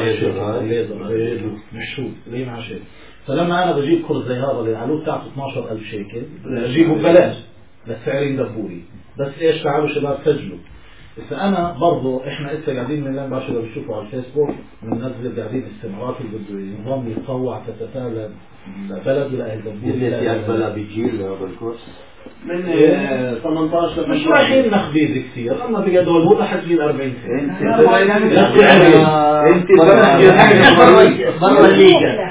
ليزر مشهود اللي مع شيء. فلما أنا بجيب كورس زي هذا اللي العلوم بتاعته اثناشر ألف شيكل بجيبه ببلاش للسعرين دبوري. بس إيش تعالوا شباب سجلوا. إذا أنا برضو إحنا إسا قاعدين من الآن باشا لو بتشوفوا على الفيسبوك بننزل قاعدين استمارات اللي بده ينظم يتطوع تتتالى بلد ولا أهل دبور اللي بلا بيجيل هذا الكورس من ثمانية عشر مش رايحين نخبيز كثير أما بقدر هو لحد جيل أربعين سنة انت انت برا الليجا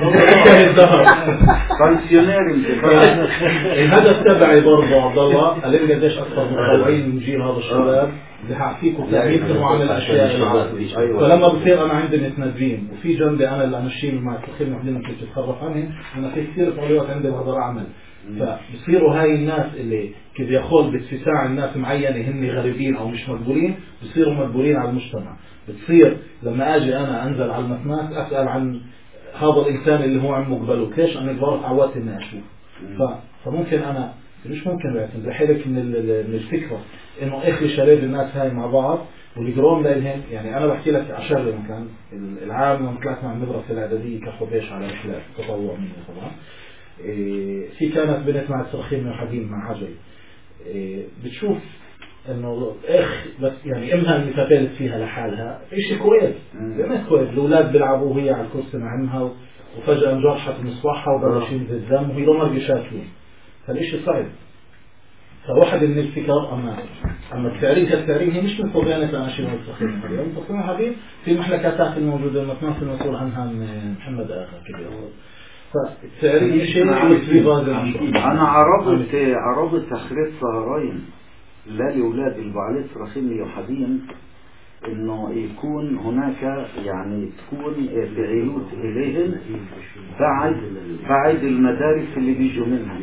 بنسيونير انت. الهدف تبعي برضه عبد الله قال لي قديش اكثر متطوعين من جيل هذا الشباب اللي حاعطيكم تمييزهم عن الاشياء العادية. فلما بصير انا عندي متندرين وفي جنبي انا اللي امشيهم مع الخدمه اللي كنت اتخرف عنهم، انا في كثير فعاليات عندي بقدر اعمل. فبصيروا هاي الناس اللي كبيرخول باتساع الناس معينه هن غريبين او مش مقبولين، بصيروا مقبولين على المجتمع. بتصير لما اجي انا انزل على المتناس اسال عن هذا الانسان اللي هو عم مقبله كيش انا بعرف عوات اني اشوف. فممكن انا مش ممكن بعتمد بحيلك من من الفكره انه اخلي شباب الناس هاي مع بعض والجروم لهم. يعني انا بحكي لك عشر مكان العام لما طلعت مع المدرسه الاعداديه كحبيش على رحلات تطوع مني طبعا. إيه في كانت بنت مع الصرخين وحدين مع عجل. إيه بتشوف انه اخ بس يعني امها اللي فتلت فيها لحالها شيء كويس يعني كويس. الاولاد بيلعبوا وهي على الكرسي مع امها وفجاه انجرحت مصباحها وبلش ينزل الدم وهي ضمر بشاكلين. فالشيء صعب. فواحد من الفكر اما اما التعريم كالتعريم هي مش من طبيعه الاناشيد والصرخين اليوم تصميم حبيب في المحلكات الموجوده المتناس المسؤول عنها محمد اخا كبير. فالتعريم شيء انا عرضت عرضت تخريط سهرين لا لأولاد البعلية صراخين يوحدين انه يكون هناك يعني تكون بعيلوت اليهم بعد بعد المدارس اللي بيجوا منها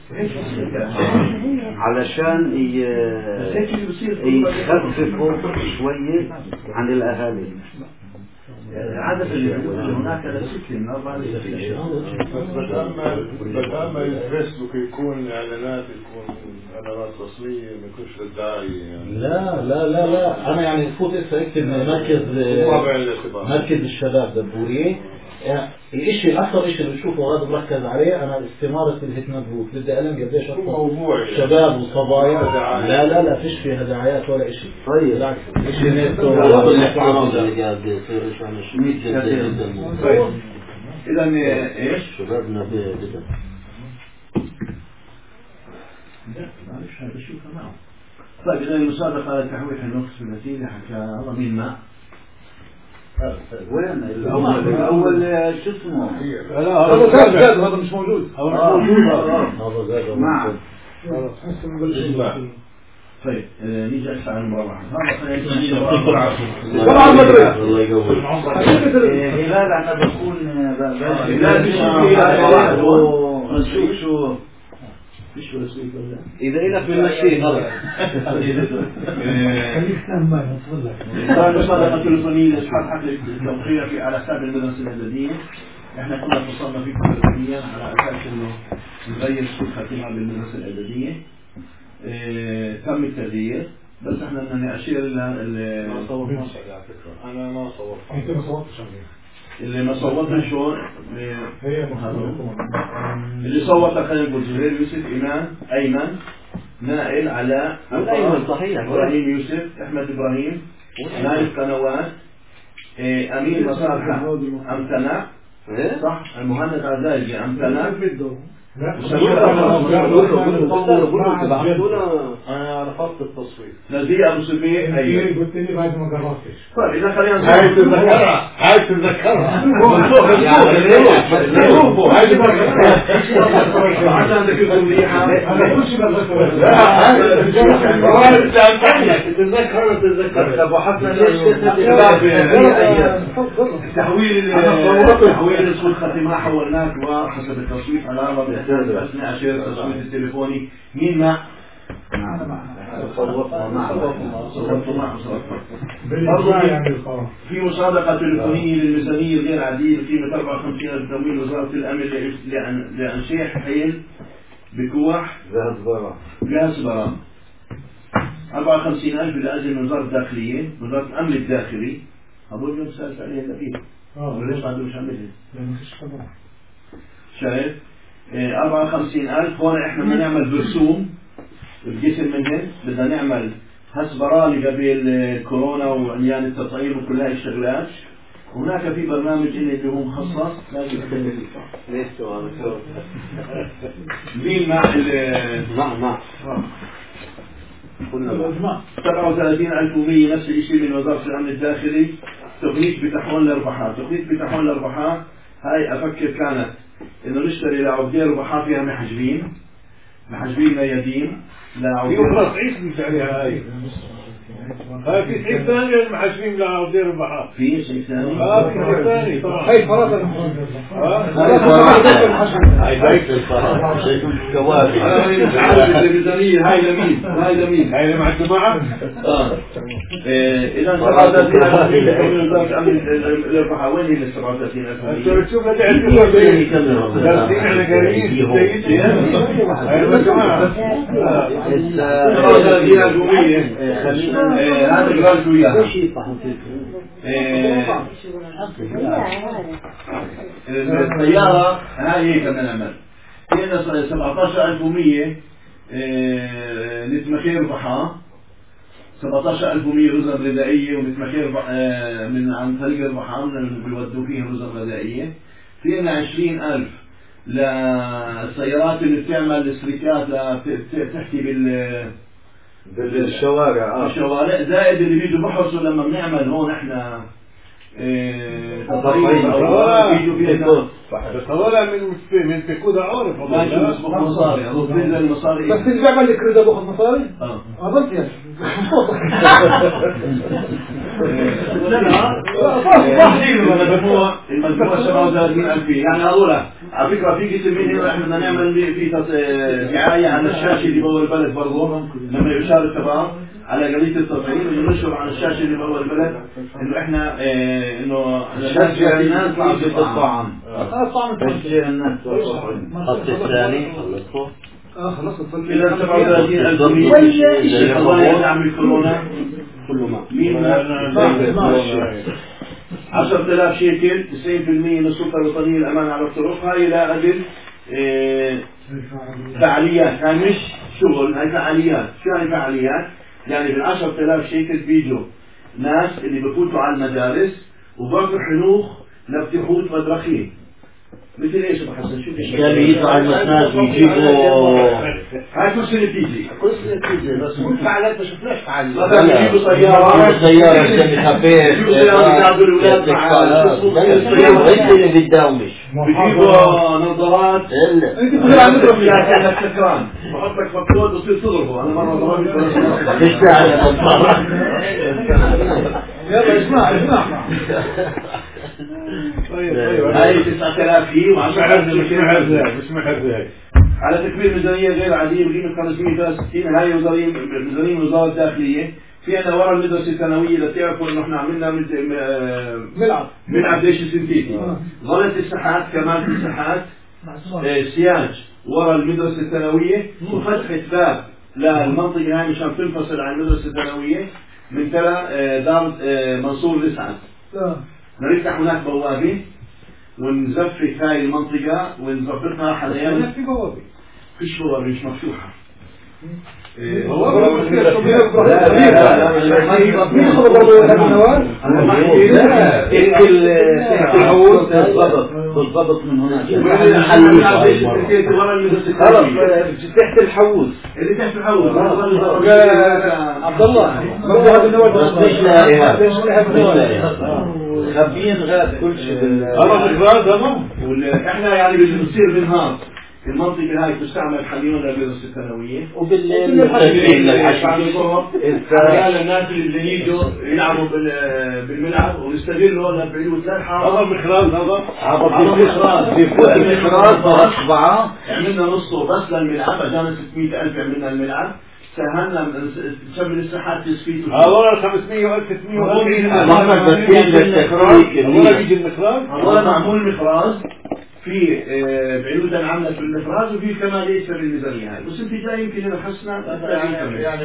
علشان يخففوا شوية عن الاهالي. عادة هناك لسكن من أربعة لسكن بدل ما يدرسوا يكون إعلانات يكون إعلانات رسمية ما يكونش للداعي يعني. لا لا لا لا أنا يعني فوت اكتب مركز مركز الشباب دبوري. الشيء الأكثر شيء اللي بشوفه هذا مركز عليه أنا استمارة الهتمان بروك بدي أعلم قديش أكثر شباب وصبايا. لا لا لا فيش فيها دعايات ولا شيء. طيب بالعكس شيء نيته إذا إيش شبابنا بدأ معلش هذا شو كمان. طيب إذا المسابقة لتحويل النقص في النتيجة حكى الله مين ما وين الأول الأول شو اسمه؟ لا هذا زاد زاد هذا مش موجود. هذا مش موجود. هذا زاد نعم. طيب نيجي أسأل عن المربع. طبعا مدري. الله يقوي. هلال أنا بكون هلال شو شو فيش ولا سويت ولا إذا إلك من الشيء هذا خليك سام ما يوصل لك. المسابقة التليفونية لإسحاق حفل التوقيع في على حساب المدرسة الإعدادية. إحنا كنا اتصلنا فيكم تليفونيا على أساس إنه نغير سوء خاتمة بالمدرسة الإعدادية. إيه تم التغيير بس إحنا بدنا نشير ل ما صورتش على فكرة. أنا ما صورت. أنت ما صورتش عليه. اللي ما صوتنا شو اللي صوت خلينا نقول زهير يوسف إيمان أيمن نائل علاء أيمن صحيح إبراهيم يوسف أحمد إبراهيم نائل قنوات أمين مصالح أمتنع صح المهند عزايزي أمتنع أنا رفضت التصويت. نزيه أبو سفيه أيوة قلت لي بعد ما قررتش. طيب إذا خلينا عايز تذكرها عايز تذكرها عشان عندك يكون ليحة أنا كل شيء بتذكر. تتذكر تتذكر. طب وحسنا ليش تحويل تحويل سوء الختمة حولناك وحسب التصويت على أربع أثناء أشياء التصويت التليفوني مين ما صوتنا معه صوتنا في مسابقة تليفونية للميزانية غير عادية قيمة أربعة وخمسين ألف تمويل وزارة الأمن لأنشاء حيل بكوح جهاز برام جهاز برام أربعة وخمسين ألف لأجل وزارة الداخلية وزارة الأمن الداخلي. أقول لهم سألت عليه الأخير ليش ما عندهم عملها شايف أربعة وخمسين ألف. هون إحنا بدنا نعمل برسوم الجسم منهن بدنا نعمل هسبرالي قبل كورونا وعميان التطعيم وكل هاي الشغلات هناك في برنامج اللي هو مخصص ليش سؤال مين مع مع مع قلنا سبعة وثلاثين ألف ومية نفس الشيء من وزارة الأمن الداخلي. تقنية بتحويل الأرباحات، تقنية بتحويل الأرباحات هاي أفكر كانت إنه نشتري لعبدين أرباحات فيها محجبين محجبين ميادين في أخرى صعيد مش عليها هاي هاي في صعيد ثاني المحجبين لعبدين أرباحات في شيء ثاني اه في شيء ثاني طبعا هاي فرصة هاي بيت الفرح شيء كوابي أنا مش عارف الميزانية هاي لمين هاي لمين هاي مع الجماعة اه إذا سبعة وثلاثين ألف من وزارة الأمن الأرباحات وين هي السبعة وثلاثين ألف؟ أنت تشوف هذا عندنا دارسين على قريب هاي مع الجماعة سبعة وثلاثين ألف ومية هذا جرالت وياها. السيارة هاي هيك بنعمل فينا سبعة عشر ألف ومية نتمخير ربحها سبعة عشر ألف ومية رزق غذائية ونتمخير من عن طريق ربحها بيودوا فيها رزق غذائية. فينا عشرين ألف للسيارات اللي بتعمل السريكات تحكي بال بالشوارع الشوارع زائد اللي بيجوا بحرصوا لما بنعمل هون احنا تطريق بيجوا فيها بس هذول من من تكودا عارف ما شو اسمه مصاري هذول بينزل المصاري بس اللي بيعمل الكريدة بياخذ مصاري؟ اه عملت يعني المجموعة المجموعة سبعة وثلاثين ألف يعني هذول على فكرة في قسم من هنا احنا بدنا نعمل في دعاية على الشاشة اللي بأول البلد برضه لما يشار التبع على قضية التطعيم انه نشر على الشاشة اللي بأول البلد انه احنا اه انه نشجع الناس يجيب الطعام الطعام نشجع الناس الخط الثاني خلصته اه خلصت إلى سبعة وثلاثين ألف الله يدعم الكورونا كله ما مين عشرة آلاف شيكل تسعين بالمئة من السلطة الوطنية للأمان على الطرق. هاي لا أدل اه فعاليات هاي مش شغل هاي فعاليات. شو يعني فعاليات؟ يعني بالعشرة آلاف شيكل بيجوا ناس اللي بفوتوا على المدارس وبرضو حنوخ لبتحوت مدرخين مثل ايش ابو حسن شو اللي يطلع الناس ويجيبوا هاي كرسي اللي بتيجي كرسي اللي بتيجي بس مو فعالات ما شفناش فعاليات مثلا بيجيبوا سيارة سيارة عشان خفيف بيجيبوا سيارة بيقعدوا الأولاد مع انت اللي بتداومش بيجيبوا نظارات انت بتقول عن مضرب يا كأنك سكران بحطك فكود وتصير تضربه. انا مرة ضربت مش داعي للضرب يلا اسمع اسمع هاي تسعة آلاف فيه وعشرة مش محرزة مش محرزة على تكميل ميزانية غير عادية بقيمة خمسمئة وثلاثة وستين. هاي ميزانية وزارة الداخلية. في عندنا ورا المدرسة الثانوية لتعرفوا انه احنا عملنا ملعب ملعب ليش سنتيتي ظلت الساحات كمان في ساحات سياج ورا المدرسة الثانوية وفتحة باب للمنطقة هاي مشان تنفصل عن المدرسة الثانوية من ترى دار منصور رسعت. نفتح هناك بوابة ونزفت هاي المنطقة ونظبطها حاليا. في بوابة فيش بوابة مش مفتوحة. بوابة لا لا لا لا ما هي بالضبط بالضبط من هناك خلاص تحت الحوز اللي تحت الحوز عبد الله هذا النوع خبين غاد كل شيء احنا يعني بنصير بالنهار المنطقة هاي تستعمل حاليا للمدرسة الثانوية وبالليل أحيانا الناس اللي يجوا يلعبوا بالملعب ونستغلوا للبعيد ثلاث حارات. هذا المخراج هذا هذا المخراج في المخراج بأصبعة عملنا نصه بس للملعب أجانا ستمئة ألف عملنا الملعب سهلنا نشمل الساحات تسفيت. هذول خمسمئة وألف ستمئة وألف محمد بس يجي التكريك هذول يجي المخراج هذول معمول مخراج في بعيودا عاملة في المخراج وفي كمان ليس بالميزانية هاي بس انت جاي يمكن اذا حسنا يعني يعني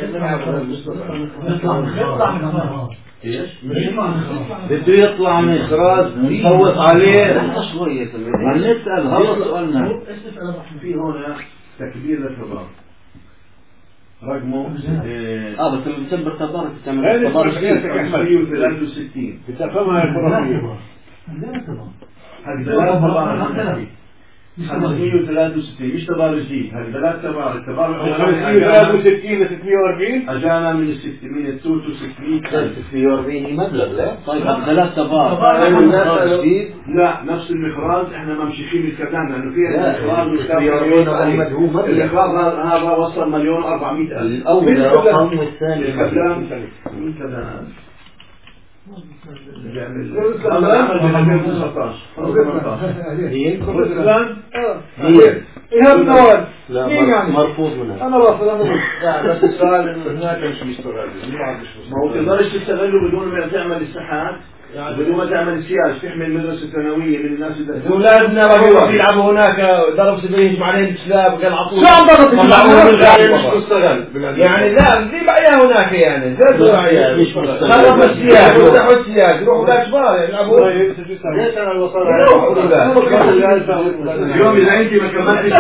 ايش؟ بده يطلع من إخراج نصوت عليه شوية ما نسأل هذا سؤالنا. في هنا تكبير للتضارب رقمه اه بس لما بتسبر تضارب هذه بتعمل تضارب خمسمئة وثلاثة وستين بتفهمها الفرنسية هذه ثلاث تبارك خمسمية وثلاثة وستين مش تبارك جديد، هذه ثلاث تبارك تبارك خمسمية وثلاثة وستين ل ستمية وأربعين أجانا من من التوت وستمية ستمية وأربعين مبلغ لا؟ طيب ثلاث تبارك جديد؟ لا نفس المخراج احنا ممشيين الكلام لأنه فيها المخراج المخراج هذا وصل مليون أربعمية ألف. الأول رقم والثاني الكلام من كذا إيهاب نوال لا مرفوض منها. أنا رافض أنا لا بس السؤال إنه هناك مش بيشتغل ما هو تقدرش تستغله بدون ما تعمل الساحات بدون ما تعمل سياج تحمل مدرسة ثانوية من الناس اللي أولادنا بيروحوا يلعبوا هناك ضرب سبيل عليهم كلاب قال عطوه شو عم ضرب مش مستغل يعني لا في بعيا هناك يعني زادوا بعيا مش مستغل خلصوا السياج وفتحوا السياج يروحوا باكبار يلعبوا ليش أنا الوصل اليوم إذا أنت ما كملتش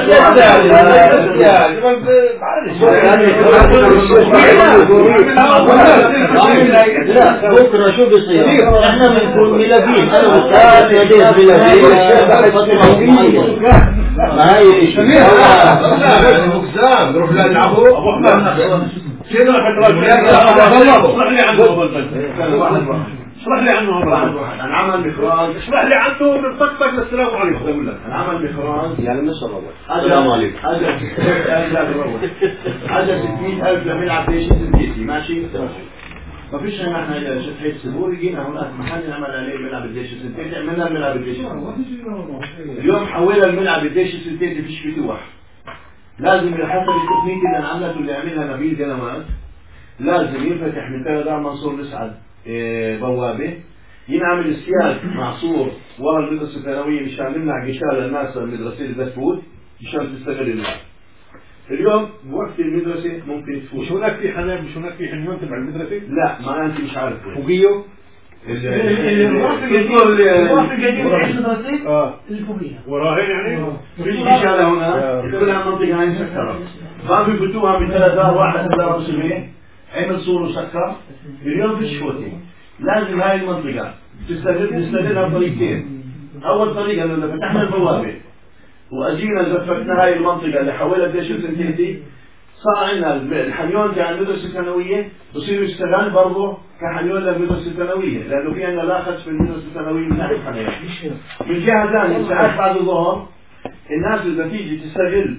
بكرة شو بيصير؟ احنا بنكون ملابين انا والثالث وديت ملابين ما هي شيء مقسام نروح نلعبوا ابو احمد شنو اشرح لي عنه اشرح لي عنه العمل مخراج اشرح لي عنه من طقطق للسلام عليكم اقول لك العمل مخراج يعني مش الله السلام عليكم اجى ستمية ألف لملعب ليش سنتيتي ماشي ما فيش هنا احنا اذا شفت سبوري جينا هناك محل نعمل عليه ملعب الديش السنتيتي عملنا الملعب الديش اليوم حولنا الملعب الديش السنتيتي فيش فيه واحد لازم بحسب التكنيك اللي عملته اللي عملها نبيل جنوات لازم ينفتح من تل دار منصور مسعد اه بوابه ينعمل السياج معصور ورا المدرسه الثانويه مشان نمنع قشال الناس المدرسيه اللي تفوت مشان تستغل الملعب. اليوم بوقت المدرسة ممكن تفوت. مش هناك في حنان مش هناك في حنيون تبع المدرسة؟ لا ما أنت مش عارف. فوقيه؟ اللي الوقت الجديد الوقت الجديد في المدرسة؟ اه اللي فوقيها. وراهن يعني؟ فيش إشارة هنا كلها منطقة هاي مسكرة. ما بيفتوها من ثلاث دار واحد ثلاث وسبعين عمل صور وسكر. اليوم فيش فوتين. لازم هاي المنطقة تستغل تستغلها بطريقتين. أول طريقة إنه فتحنا البوابة واجينا زفتنا هاي المنطقه اللي حولها الديش السنتيتي صار عندنا الحنيون تاع المدرسه الثانويه بصير يشتغل برضه كحنيون للمدرسه الثانويه لانه في عندنا لاخذ في المدرسه الثانويه من ناحيه الحنيون. من جهه ثانيه ساعات بعد الظهر الناس اللي تيجي تستغل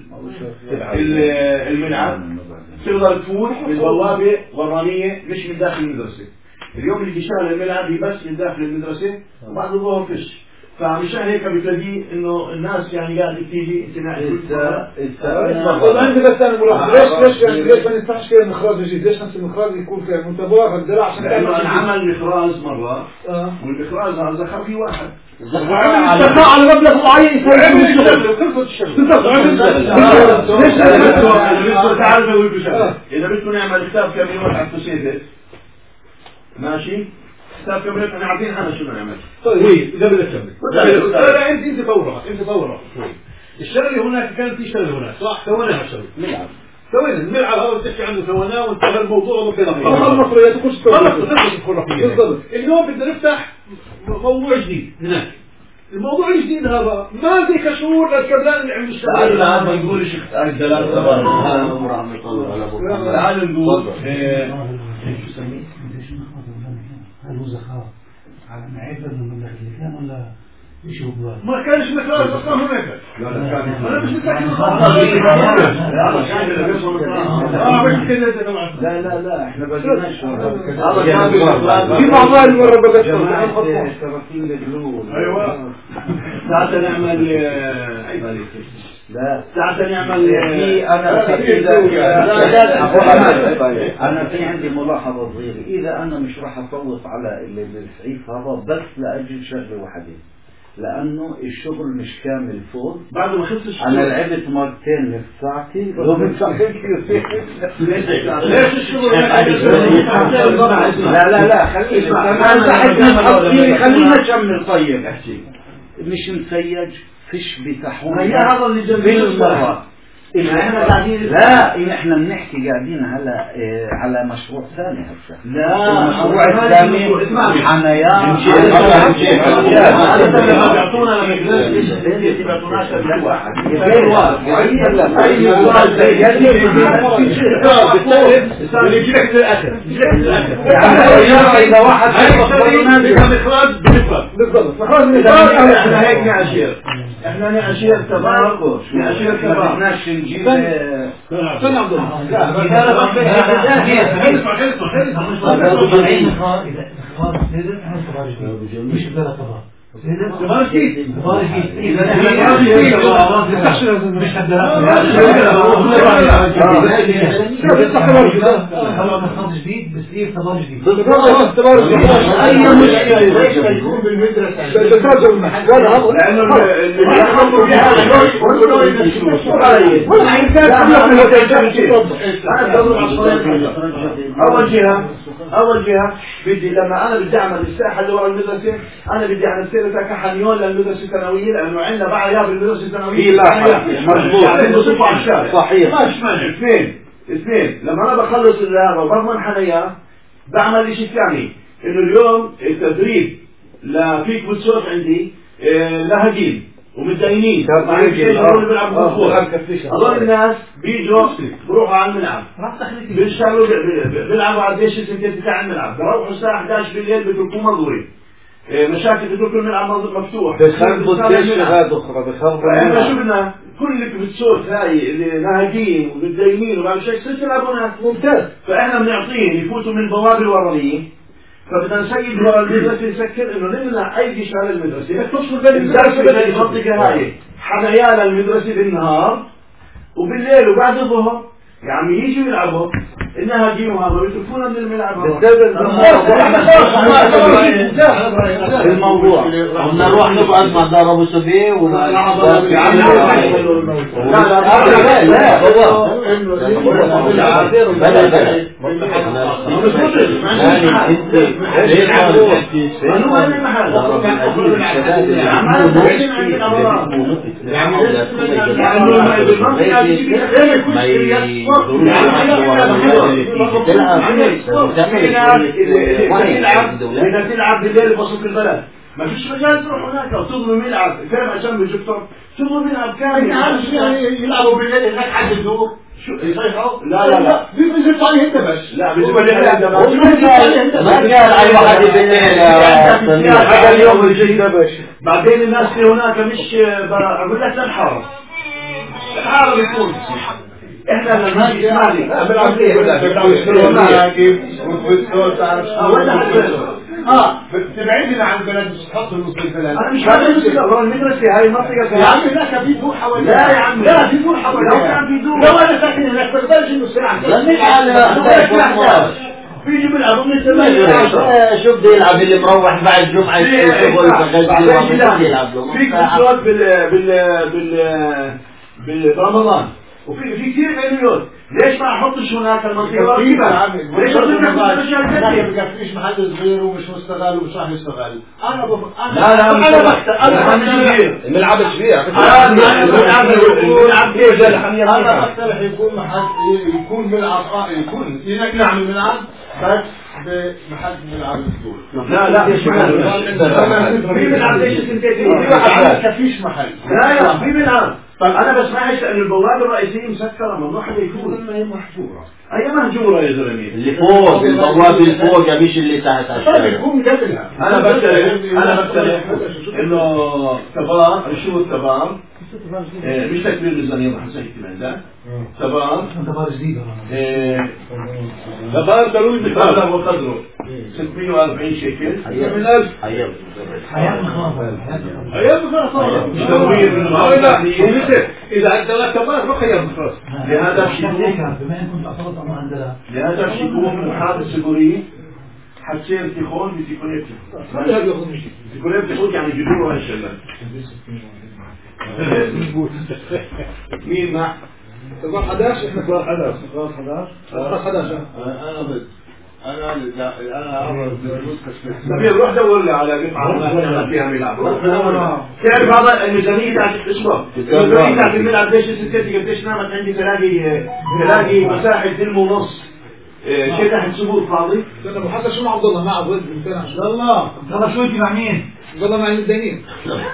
الملعب تقدر تفوت من بوابه ورانيه مش من داخل المدرسه. اليوم اللي شغل الملعب هي بس من داخل المدرسه وبعد الظهر فيش. فمشان هيك بتلاقي انه الناس يعني قاعده تيجي امتناع والله عندي بس انا ملاحظه ليش ليش ليش ما ينفعش كده مخراج جديد؟ ليش نفس المخراج يكون كده متباغى الدراع عشان عمل مخراج مره والمخراج هذا خفي واحد اتفق على مبلغ معين يسوي اذا بدكم نعمل حساب كم واحد تسيدت ماشي حساب كم احنا عارفين احنا شو نعمل. طيب اذا بدك تكمل لا انت انت فورها انت فورها الشغله هناك كانت في شغله هناك صح سويناها الشغله نلعب سوينا الملعب هذا بتحكي عنه سويناه وانتهى الموضوع وكذا خلص المصريات وكل شيء خلص بالضبط. اليوم بدنا نفتح موضوع جديد هناك. الموضوع الجديد هذا ما زي كشهور للكبلان اللي عند الشغل لا ما نقول شيخ الدلال طبعا تعال نقول شو سميه الوزخاء على معيفة المبلغ اللي كان ولا ايش هو ما كانش مكان اصلا هناك. لا لا كان انا مش متاكد لا لا لا احنا بدناش في بعض المره بدات شبكين الجلود. ايوه ساعات نعمل عيب عليك لا ساعات نعمل في انا في لا لا انا في عندي ملاحظه صغيره. اذا انا مش راح اصوت على السعيف هذا بس لاجل شغله واحده لانه الشغل مش كامل فوق بعد ما خلص انا لعبت مرتين نص ساعتي لو من ساعتين ليش الشغل لا لا لا خلينا خلينا نكمل. طيب احكي مش مسيج فيش بتحويل هي هذا اللي جنبي بالمرة احنا قاعدين لا احنا بنحكي قاعدين على إيه على مشروع ثاني هسه. لا المشروع الثاني حنايا بيعطونا لما بيعطوناش واحد يجي لك للاخر اذا واحد مخراج بالضبط مخراج احنا هيك نعشير احنا نعشير تبارك نعشير تبارك ناش نجيب سنة عبد الله لا بس انا مش ثلاث طبقات تبارك كيف تبارك كيف مش حد جديد بصير تبارك جديد تبارك جديد اي مشكله يكون بالمدرسه لانه اللي بيحكموا بها اول جهه اول جهه بدي لما انا بدي اعمل الساحه اللي ورا المدرسه انا بدي اعمل سيرتها كحنيون للمدرسه الثانويه لانه عندنا بعض بالمدرسه الثانويه لا مضبوط عنده صفه على الشارع صحيح ماشي ماشي اثنين اثنين لما انا بخلص هذا وبضمن حناياه بعمل شيء ثاني انه اليوم التدريب لفيك بالصوت عندي لهجين ومتدينين هذول الناس بيجوا بروحوا على الملعب بيشتغلوا بيلعبوا على الديش السنتين بتاع الملعب بروحوا الساعة أحد عشر بالليل بتركوا مضوري مشاكل بتركوا الملعب مفتوح بخربوا الديش هذا أخرى بخربوا احنا شفنا كلك بالصوت هاي اللي ناهجين ومتدينين وما شيء ست يلعبوا ناس ممتاز فاحنا بنعطيهم يفوتوا من البوابة الورانية فبدنا نسيب ورا المدرسة يسكر انه نمنع اي ديش على المدرسة الدرس بدنا المنطقة هاي حنايا للمدرسة بالنهار وبالليل وبعد الظهر يعني يجوا يلعبوا انها جيموا هذا ويتركونا من الملعب الموضوع بدنا نروح نقعد مع دار ابو سبيه ولا لا لا لا هو بدنا تلعب بالليل بوسط البلد ما فيش مجال تروح هناك وتظلم يلعب كيف عشان بالجكتور تظلم يلعب كامل يلعبوا بالليل هناك حد الدور شو يصيحوا لا لا لا بيجي عليه انت بس لا بيجي عليه ما قال اي واحد بالليل هذا اليوم الجديد بس بعدين الناس اللي هناك مش اقول لك الحاره الحاره بيكون احنا لما نجي اسمعني بنلعب ايه اه تبعدنا عن البلد مش تحط النص البلد انا مش عارف المدرسه هاي منطقه يا عم هناك في دور حوالي لا يا عم لا في دور حوالي لو كان في دور لو انا ساكن هناك بقدرش انه ساعه بيجي بيلعبوا من الثمانية شوف بده يلعب اللي مروح بعد الجمعة يشتغل بغزي يلعب له فيك بصوت بال بال بال بالرمضان وفي في كثير عينيات ليش ما احطش هناك المنطقه ليش ما بكفيش محل صغير ومش مستغل ومش راح يستغل انا بف... انا لا لا انا بختار انا مش كبير الملعب كبير انا الملعب الملعب كبير انا بقترح يكون محل يكون ملعب يكون نعمل ملعب بس بمحل ملعب الدور لا لا مش في ملعب ليش سنتين ما كفيش محل لا لا في ملعب طيب انا بسمعش ان البوابه الرئيسيه مسكره ممنوع حدا يكون هي محجوره اي مهجوره يا زلمه اللي فوق البوابه اللي فوق مش اللي تحت طيب يكون قبلها انا بقترح انا بقترح انه تبار شو التبار مش تكبير الميزانيه ما حنسى اهتمام ده تبار تبار جديد تبار ضروري بمبلغ وقدره ستمئة وأربعين شيكل من ألف ايام ايام خلاص ايام خلاص مش تمويل اذا انت لا تبار ما خير خلاص لهذا الشيكون بما ان كنت اصلت الله عندنا لهذا الشيكون محاضر سيكوري حتصير تخون بسيكونيتي خليها بياخذ مش سيكونيتي تخون يعني جذور هالشلة مين مع تبار حداش احنا تبار حداش تبار حداش انا ضد انا لا انا اعرف نبيل روح دور لي على قطعه فيها ملعب. تعرف هذا الميزانيه تاعت الاسبوع، الميزانيه تاعت الملعب ليش ستة قديش نامت عندي تلاقي تلاقي مساحه دلم ونص شيء تحت سبور فاضي. انا ابو حسن شو مع عبد الله؟ مع عبد الله والله شو انت مع مين؟ عبد الله مع المدنيين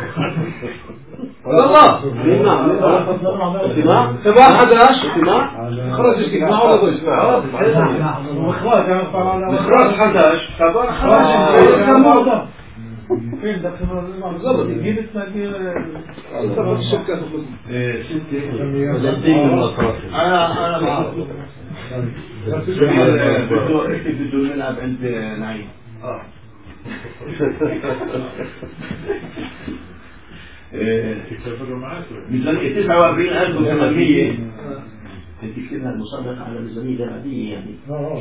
والله نعم اجتماع صباح أحد عشر اجتماع خرج اجتماع ولا ضيف؟ خلاص أحد عشر طبعا خلاص فين دكتور بالضبط جيب اسمه الشركه ستة انا انا معه بده بده نلعب عند نعيم. اه ميزانية تسعة وأربعين ألف وثمانمية. أنت كتبنا المصادقة على ميزانية العادية يعني.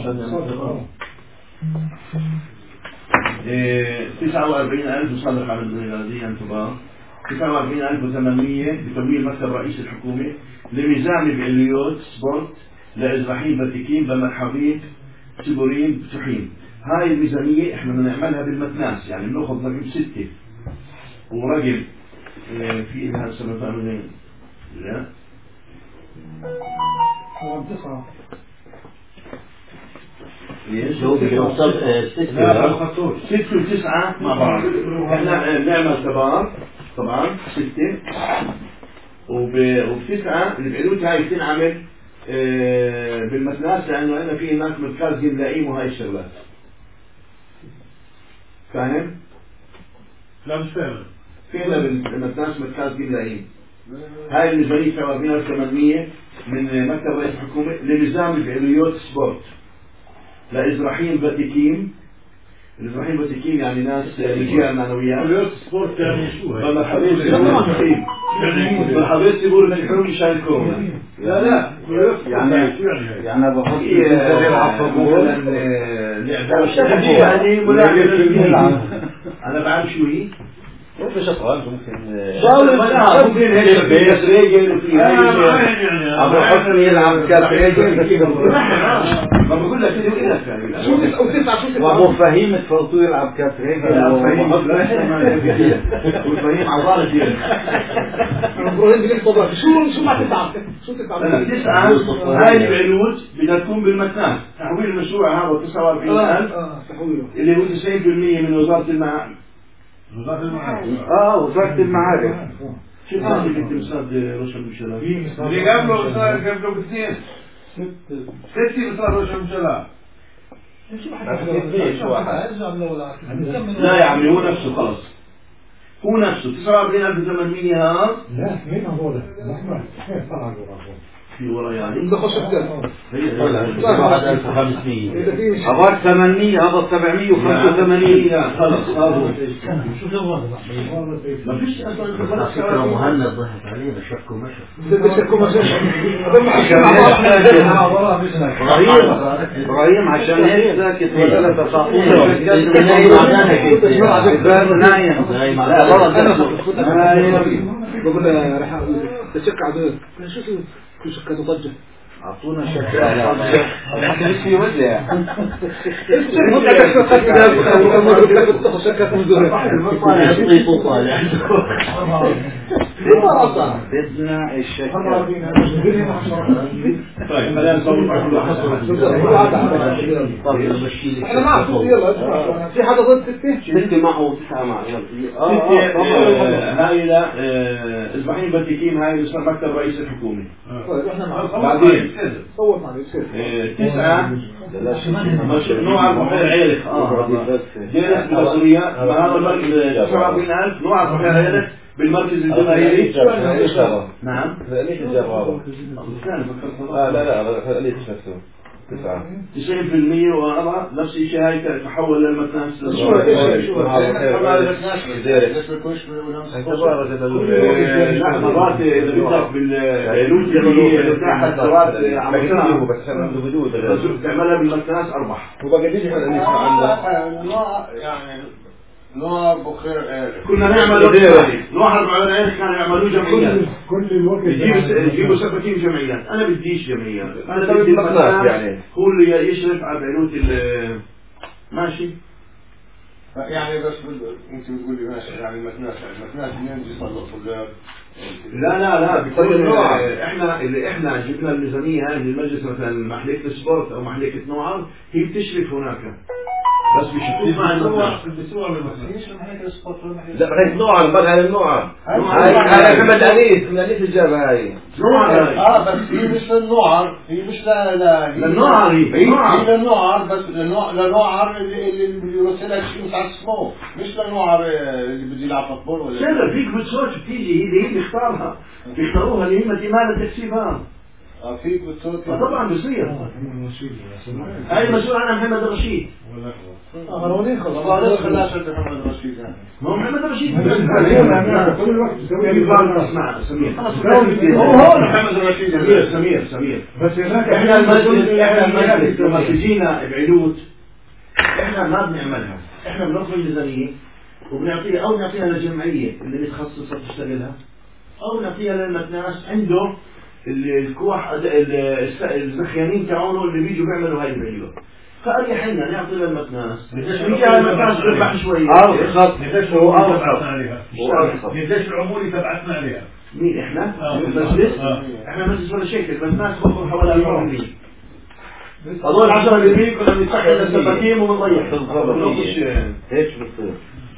تسعة وأربعين ألف مصادقة على الميزانية العادية انتباه. تسعة وأربعين ألف وثمانمية بتمويل مكتب رئيس الحكومة لميزان بإليوت سبورت لإزراحيم باتيكين بمرحبين سيبورين بتحين. هاي الميزانية احنا بنعملها بالمتناس يعني بناخذ رقم ستة ورقم في لها سنتين لا تسعة ليش؟ هو بيوصل ستة ستة وتسعة مع بعض. احنا بنعمل كبار طبعا ستة وبتسعة اللي بعلوت هاي بتنعمل بالمتناس لأنه أنا في هناك مركز جملائي وهاي الشغلات. فاهم؟ لا مش فاهم. فينا بالمتناس مركز جملائي. هاي الميزانية سبعة وأربعين ألف وثمانمية من مكتب رئيس الحكومة لنظام الإليوت سبورت لإزراحيم باتيكين. الإزراحيم باتيكين يعني ناس الجهة المعنويات. إليوت سبورت يعني شو هاي؟ مرحبين سيبور مرحبين سيبور نجحون يشاركون. لا لا يعني شو يعني هاي؟ يعني بحط مثلا أنا بعرف شو هي. ممكن شطرنج ممكن ممكن هيك كاس رجل وفي ابو حسني يلعب كاس رجل ما بقول لك كده كده يعني شو تسعة وتسعة شو تسعة وابو فهيم تفوتوا يلعب كاس رجل والفهيم عضالة كده ابراهيم بيحكي طبعا شو شو مع تسعة شو تسعة تسعة هاي العلوج بدها تكون بالمتناس. تحويل المشروع هذا تسعة وأربعين ألف اللي هو تسعين بالمية من وزارة المعارف. وزارة المعارف اه وزارة المعارف. شو هذا التمثال رئيس المجلة؟ اللي قبله صار قبله باثنين ستة صار رئيس المجلة. لا يا عمي هو نفسه خلاص هو نفسه تسعة وأربعين ألف وثمانمية ها. لا مين هذول؟ في ورا يعني بخش الكاس واحد ألف وخمسمية هذا ثمانمية هذا سبعمية وخمسة وثمانين. خلص هذا شو سوى؟ ما فيش فكرة مهند ضحك علينا شكو مشى شكو مشى ابراهيم عشان هيك ساكت ولا تساقط نايم نايم بقول له راح تشكى عدو شو شو كل شكاته ضجة اعطونا شكاة ضجة في وجه بدنا الشكاة. طيب خلينا نصور احنا معه ستة يلا في حدا ضد ستة ستة معه وتسعة معه هاي إزراحيم باتيكين هاي مكتب رئيس الحكومة. طيب احنا معه بعدين صور معي تسعة نوع بحير عيلك اه جالس بالمسؤوليات هذا المركز تسعة وأربعين ألف نوع بحير عيلك بالمركز الجماهيري. نعم ليش الجرابة؟ لا لا ليش نفسه تسعة تسعين بالمية وأضع نفس الشيء هاي تحول للمتناس. لا مرات إذا بدك بالعلوج اللي تحت مرات تعملها بالمتناس أربح. وبقى تيجي حدا نسمع عنه يعني نوع بخير كنا نعمل نوع أربعة وأربعين كانوا يعملوا جمعيات كل الوقت يجيبوا يجيبوا سباكين جمعيات. أنا بديش جمعيات، أنا بدي المكان يعني هو اللي يشرف على بيروت ماشي. يعني بس انت بتقولي ماشي يعني المكناس المكناس منين يصلوا الطلاب؟ لا لا لا بكل احنا اللي احنا جبنا الميزانيه هاي من المجلس مثلا محلية السبورت او محلية نوعر هي بتشرف هناك بس بيشوفوا مع المكناس بيسووا بالمكناس محلية السبورت لا محلية نوعر بقى على النوعر هاي محمد أنيس من أنيس الجابة هاي نوعر اه بس هي مش للنوعر هي مش لا لا للنوعر هي هي للنوعر بس للنوعر اللي اللي بيوصلك شيء مش اسمه مش للنوعر اللي بده يلعب فوتبول ولا لا فيك بتصوت بتيجي هي اللي هي بيختارها بيختاروها اللي هي مدينة تكسيبها اه فيك بتصوت طبعا بصير هاي مسؤول عنها محمد الرشيد اه هرولين خلاص الله خلاص محمد الرشيد ما هو محمد الرشيد كل الوقت بيسوي اسمع سمير هو محمد الرشيد سمير سمير سمير بس احنا المسجد احنا المسجد لما تجينا بعيلوت احنا ما بنعملها احنا بنطلب ميزانيه وبنعطيها او نعطيها للجمعيه اللي متخصصه تشتغلها او نعطيها للناس عنده الكوح الزخيانين تاعونه اللي بيجوا بيعملوا هاي الفيديو فاريح لنا نعطي للمكناس نجي المكناس نربح شويه ارخص هو ارخص قديش العمولي تبعتنا عليها مين احنا المجلس احنا مجلس ولا شيء المكناس بخور حوالي أربعة مليون هذول عشرة مليون كنا بنستحق السباكين وبنضيع ايش بتصير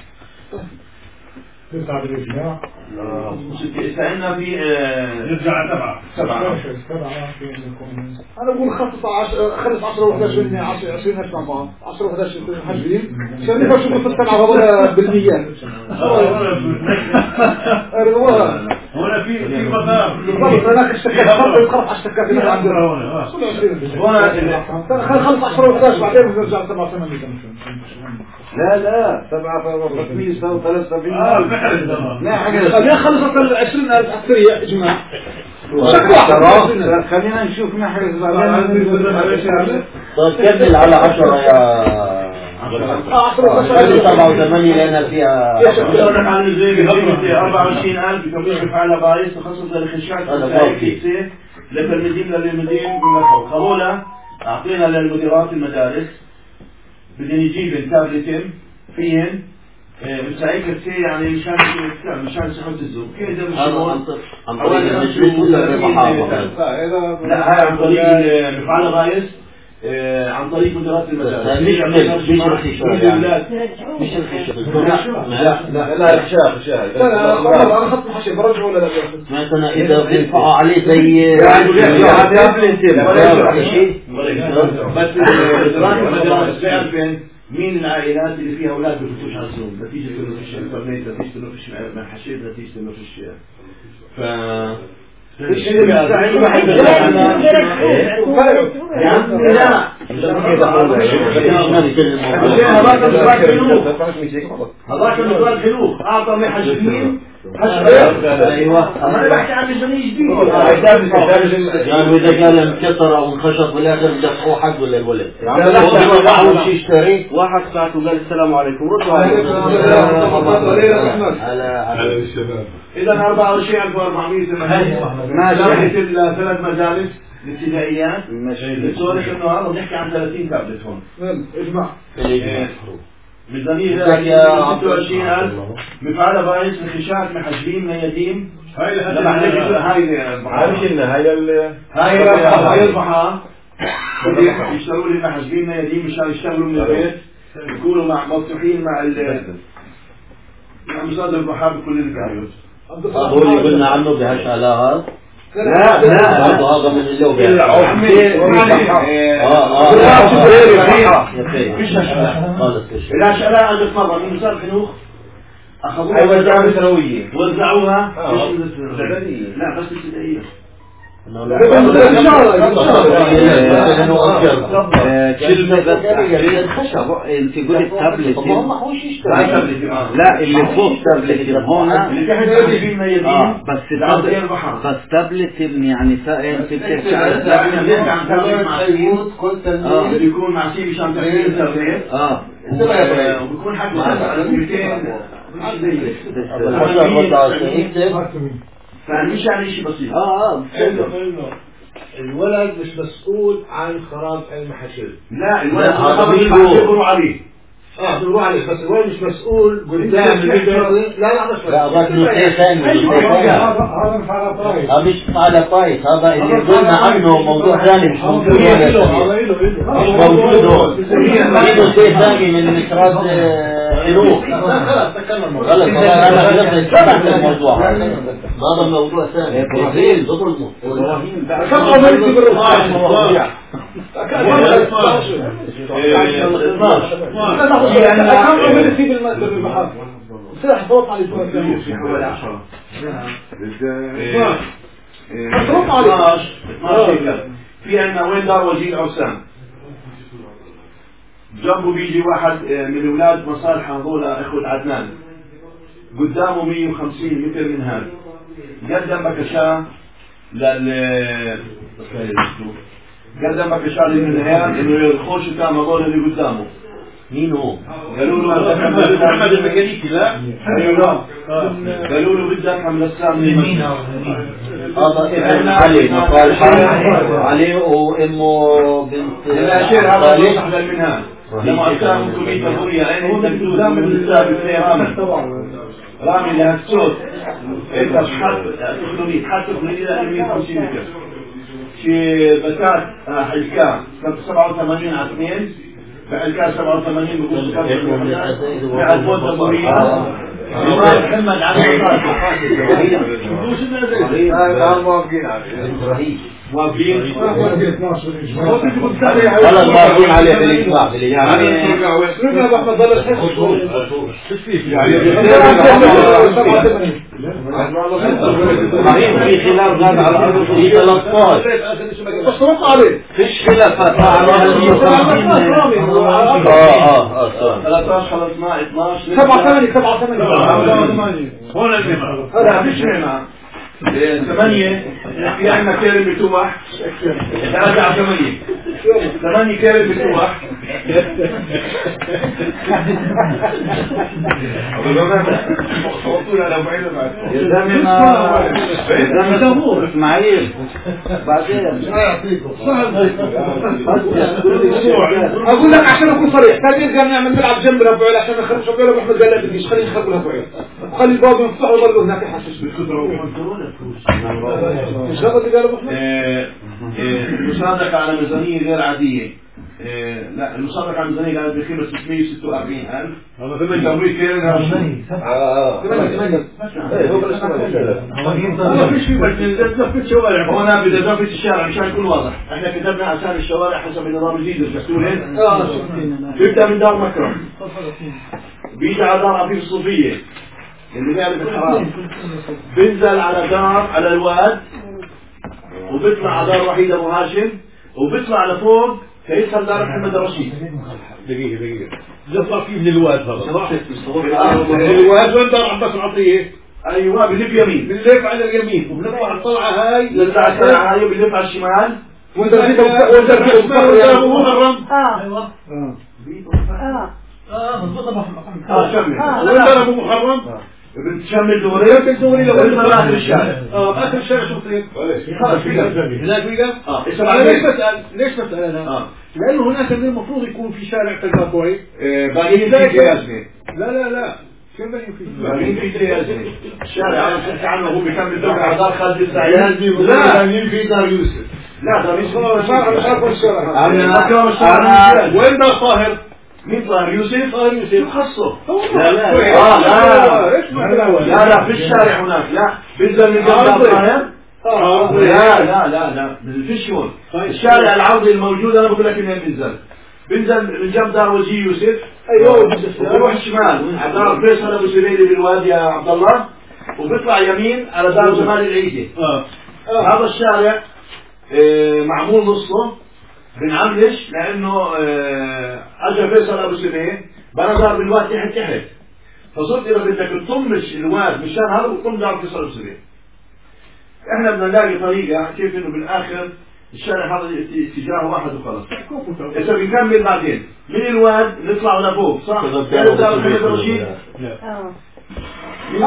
تسعة بالإجماع استعنا في نرجع سبعة سبعة أنا بقول خمسة عشر خلص عشرة وحداش من عشرة عشرين ألف مع بعض عشرة وحداش حجبين عشان نفرش في السبعة ولا بالميات هنا في في مطار بالضبط هناك اشتكاك خمسة يتخرف اشتكاك اللي عندنا خلص عشرة وحداش بعدين نرجع سبعة ثمانية لا لا سبعة خمسمية وثلاثة وسبعين لا حاجة خلصت العشرين ألف عسكرية إجماع خلينا نشوف نحن طيب كمل على عشرة يا سبعة وثمانية لأن فيها أربعة وعشرين ألف بتمويل بفعل بايس تخصص للخشاع للتلميذين للمدين خلونا أعطينا للمديرات المدارس بدنا نجيب تابلتين فيهن مساعيك كثير يعني مشان مشان صحة الزوج كذا مش عن طريق المجلس ولا الربحات لا هاي عن طريق مفعل غايس عن طريق مديرات المدارس مش مش مش الخشاع مش الخشاع لا لا لا الخشاع الخشاع انا اخذت حشي برجع ولا لا مثلا اذا بيدفعوا عليه زي بس مديرات المدارس بيعرفين مين العائلات اللي فيها اولاد بيفوتوش على الزوم نتيجه انه فيش انترنت نتيجه انه فيش حشيش نتيجه انه فيش ف مش هذاك المدرس حلو اعطى من حشرين ايوه انا بحكي عن ميزانيه جديده قالوا اذا كان انكسر او انخشط بالاخر دفعوه حق ولا الولد اول شيء اشتري واحد ساعته قال السلام عليكم ردوا على الشباب اذا أربعة وعشرين ألف وأربعمية ماشي ثلاث مجالس الابتدائيات لصورة انه هذا بنحكي عن ثلاثين تابلت هون اجمع ميزانية ستة وعشرين ألف مفعلة بايس لخشاك محجبين ميادين هاي هاي هاي هاي البحار يشتغلوا لي محجبين ميادين مشان يشتغلوا من البيت يكونوا مع مفتوحين مع ال مع مصادر البحار بكل البيوت هو اللي قلنا عنه بهاش علاقات لا لا هذا من اللوب لا شلاء عندك مرة من وزارة الخنوخ أخذوها وزعوها ثانوية وزعوها لا بس ابتدائية كلمة بس خشب. انت قلت تابلت. لا اللي فوق تابلت هنا. اه بس بس تابلت يعني انت بتحكي على تابلت عن تابلت قلت اللي بيكون مع شيء مشان تحليل تابلت. اه وبيكون حتى على كلمتين فمش يعني شيء بسيط. اه اه الولد مش مسؤول عن خراب المحاشر. لا الولد بيقولوا عليه اه بيقولوا عليه بس الولد مش مسؤول قدام البيت. لا لا مش مسؤول. لا هذا نوع ثاني. هذا مش على طايف. هذا اللي قلنا عنه موضوع ثاني مش موجود مش موجود هون. هذا شيء ثاني من إخراج حروف. خلاص تكلم الموضوع. خلاص أنا خلصت الموضوع. هذا موضوع ثاني. إبراهيم ظلمه. إبراهيم كم عمرك بالرفاع المواضيع؟ يعني كم عمرك في بالمحافظة؟ سلاح صوت على الفوق في حوالي عشرة. صوت على اثناشر. في عندنا وين دار وجيه عرسان جنبه بيجي واحد من اولاد مصالح هذول اخوة عدنان قدامه مية وخمسين متر من هذا قدم بكشاه لل قدم بكشاه للنهاية انه يخش تام هذول اللي قدامه. مين هو؟ قالوا له محمد الميكانيكي. لا ايوه قالوا له بدك حمل السام مين هذا ابن علي مصالح علي وامه بنت الاشير هذا يصح للمنهاج لما أسامه كمية الهوية أين أنت تدام الإنسان بسنية رامي رامي لها السود أنت حد تخلوني حد تخلوني إلى مية وخمسين متر في بسات حلكا سبعة وثمانين على اثنين بحلكا سبعة وثمانين بقول بعد موت أبورية محمد على إبراهيم موافقين خلاص موافقين عليه في الإجماع في الإجماع إبراهيم في خلاف زاد على الأرض في ثلاثة عشر اشترط عليه فيش خلافات ثلاثة عشر خلاص ما اثناشر سبعة ثمانية سبعة ثمانية هون المهمة هذا مش مهمة ثمانية في عندنا كيرم بتوح ثلاثة على ثمانية ثمانية كيرم بتوح اسماعيل بعدين اقول لك عشان اكون صريح كان يرجع نعمل نلعب جنب ربعي عشان نخرج شباب محمد قال لا بديش خليه يخرب ربعي خلي الباب يفتح ويضل هناك يحسس مش هذا اللي قاله محمد. المصادقة على ميزانية غير عادية. لا المصادقة على ميزانية كانت بقيمة ستمية وستة وأربعين ألف. هذا ثمن تمويل كيرن هاشم. آه ثمانية ثمانية. هو بلاش ثمانية. مش في بس نزفت شوارع. هنا بدأ نزفت الشارع مشان يكون واضح. احنا كتبنا أسامي الشوارع حسب النظام الجديد الدستوري. بيبدأ من دار مكرم. بيجي على دار عفيف الصوفية. اللي بيعرف الحرام بنزل على دار على الواد وبيطلع على دار وحيد ابو هاشم وبيطلع لفوق فيصل دار محمد الرشيد. دقيقة دقيقة يطلع فيه من الواد هذا الواد وين دار عباس العطية. ايوه بلف يمين بنلف على اليمين وبنطلع الطلعة هاي نطلع الطلعة هاي وبنلف على الشمال وانت بيته وانت بيته محرم. ايوه اه اه مضبوط محمد اه شمل وين ابو محرم بتشمل دوري دوري لو وين اخر الشارع. اه اخر الشارع شو بتصير خلاص في هناك ويقف. اه ليش بسال ليش بسال انا اه لانه هناك المفروض يكون في شارع تجاكوي باقيين في جيازني. لا لا لا كيف باقيين في باقيين في جيازني الشارع انا بحكي عنه هو بيكمل دور على دار خالد السعيد. لا باقيين في دار يوسف. لا دار يوسف شارع مش عارف الشارع انا وين دار طاهر. مين طاهر يوسف؟ طاهر يوسف خصه. لا لا لا لا لا في الشارع هناك لا بنزل من جنب طاهر. لا لا لا لا فيش هون الشارع العرضي الموجود انا بقول لك انه بنزل بنزل من جنب دار وجيه يوسف. ايوه بروح الشمال على دار فيصل ابو سليلي بالوادي يا عبد الله وبيطلع يمين على دار جمال العيدي. هذا الشارع معمول نصه بنعملش لانه اجى فيصل ابو سنين بنظر بالواد تحت تحت فصرت اذا بدك تطمش الواد مشان هذا وتطم دار فيصل ابو سنين. احنا بدنا نلاقي طريقه كيف انه بالاخر الشارع هذا اتجاه واحد وخلص. اذا بنكمل بعدين من الواد نطلع لفوق صح؟ دار محمد رشيد من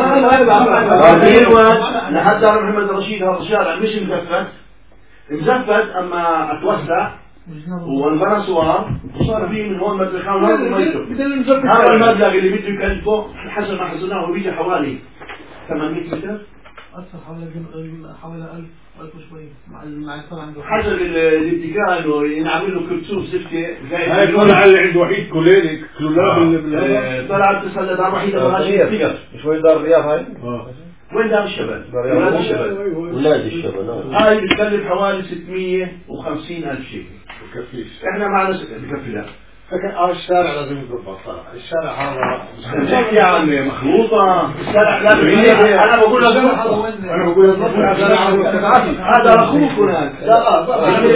الواد لحد دار محمد رشيد هذا الشارع مش مزفت مزفت اما اتوسع وانبنى سوار وصار فيه من هون مدري خان هذا الميتر. هذا المبلغ اللي بده يكلفه حسب ما حسبناه بيجي حوالي ثمانمئة متر أكثر حوالي حوالي ألف ألف وشوية مع مع الطلع عنده حسب الاتجاه إنه ينعمل له كبسوم سفكة. هاي طلع اللي عنده وحيد كوليري كلولاب طلعت تسلى دار وحيد أبو هاشم فيقر. شوي دار الرياض هاي؟ وين دار الشبل؟ ولاد الشبل. ولاد الشبل هاي بتكلف حوالي ستمية وخمسين ألف شيء. بكفيش. إحنا معنا بكفي لا. لكن اه الشارع لازم يضبط صراحة. الشارع هذا يا عمي مخلوطة. الشارع لازم أنا بقول لك أنا بقول لك هذا أخوك هناك. لا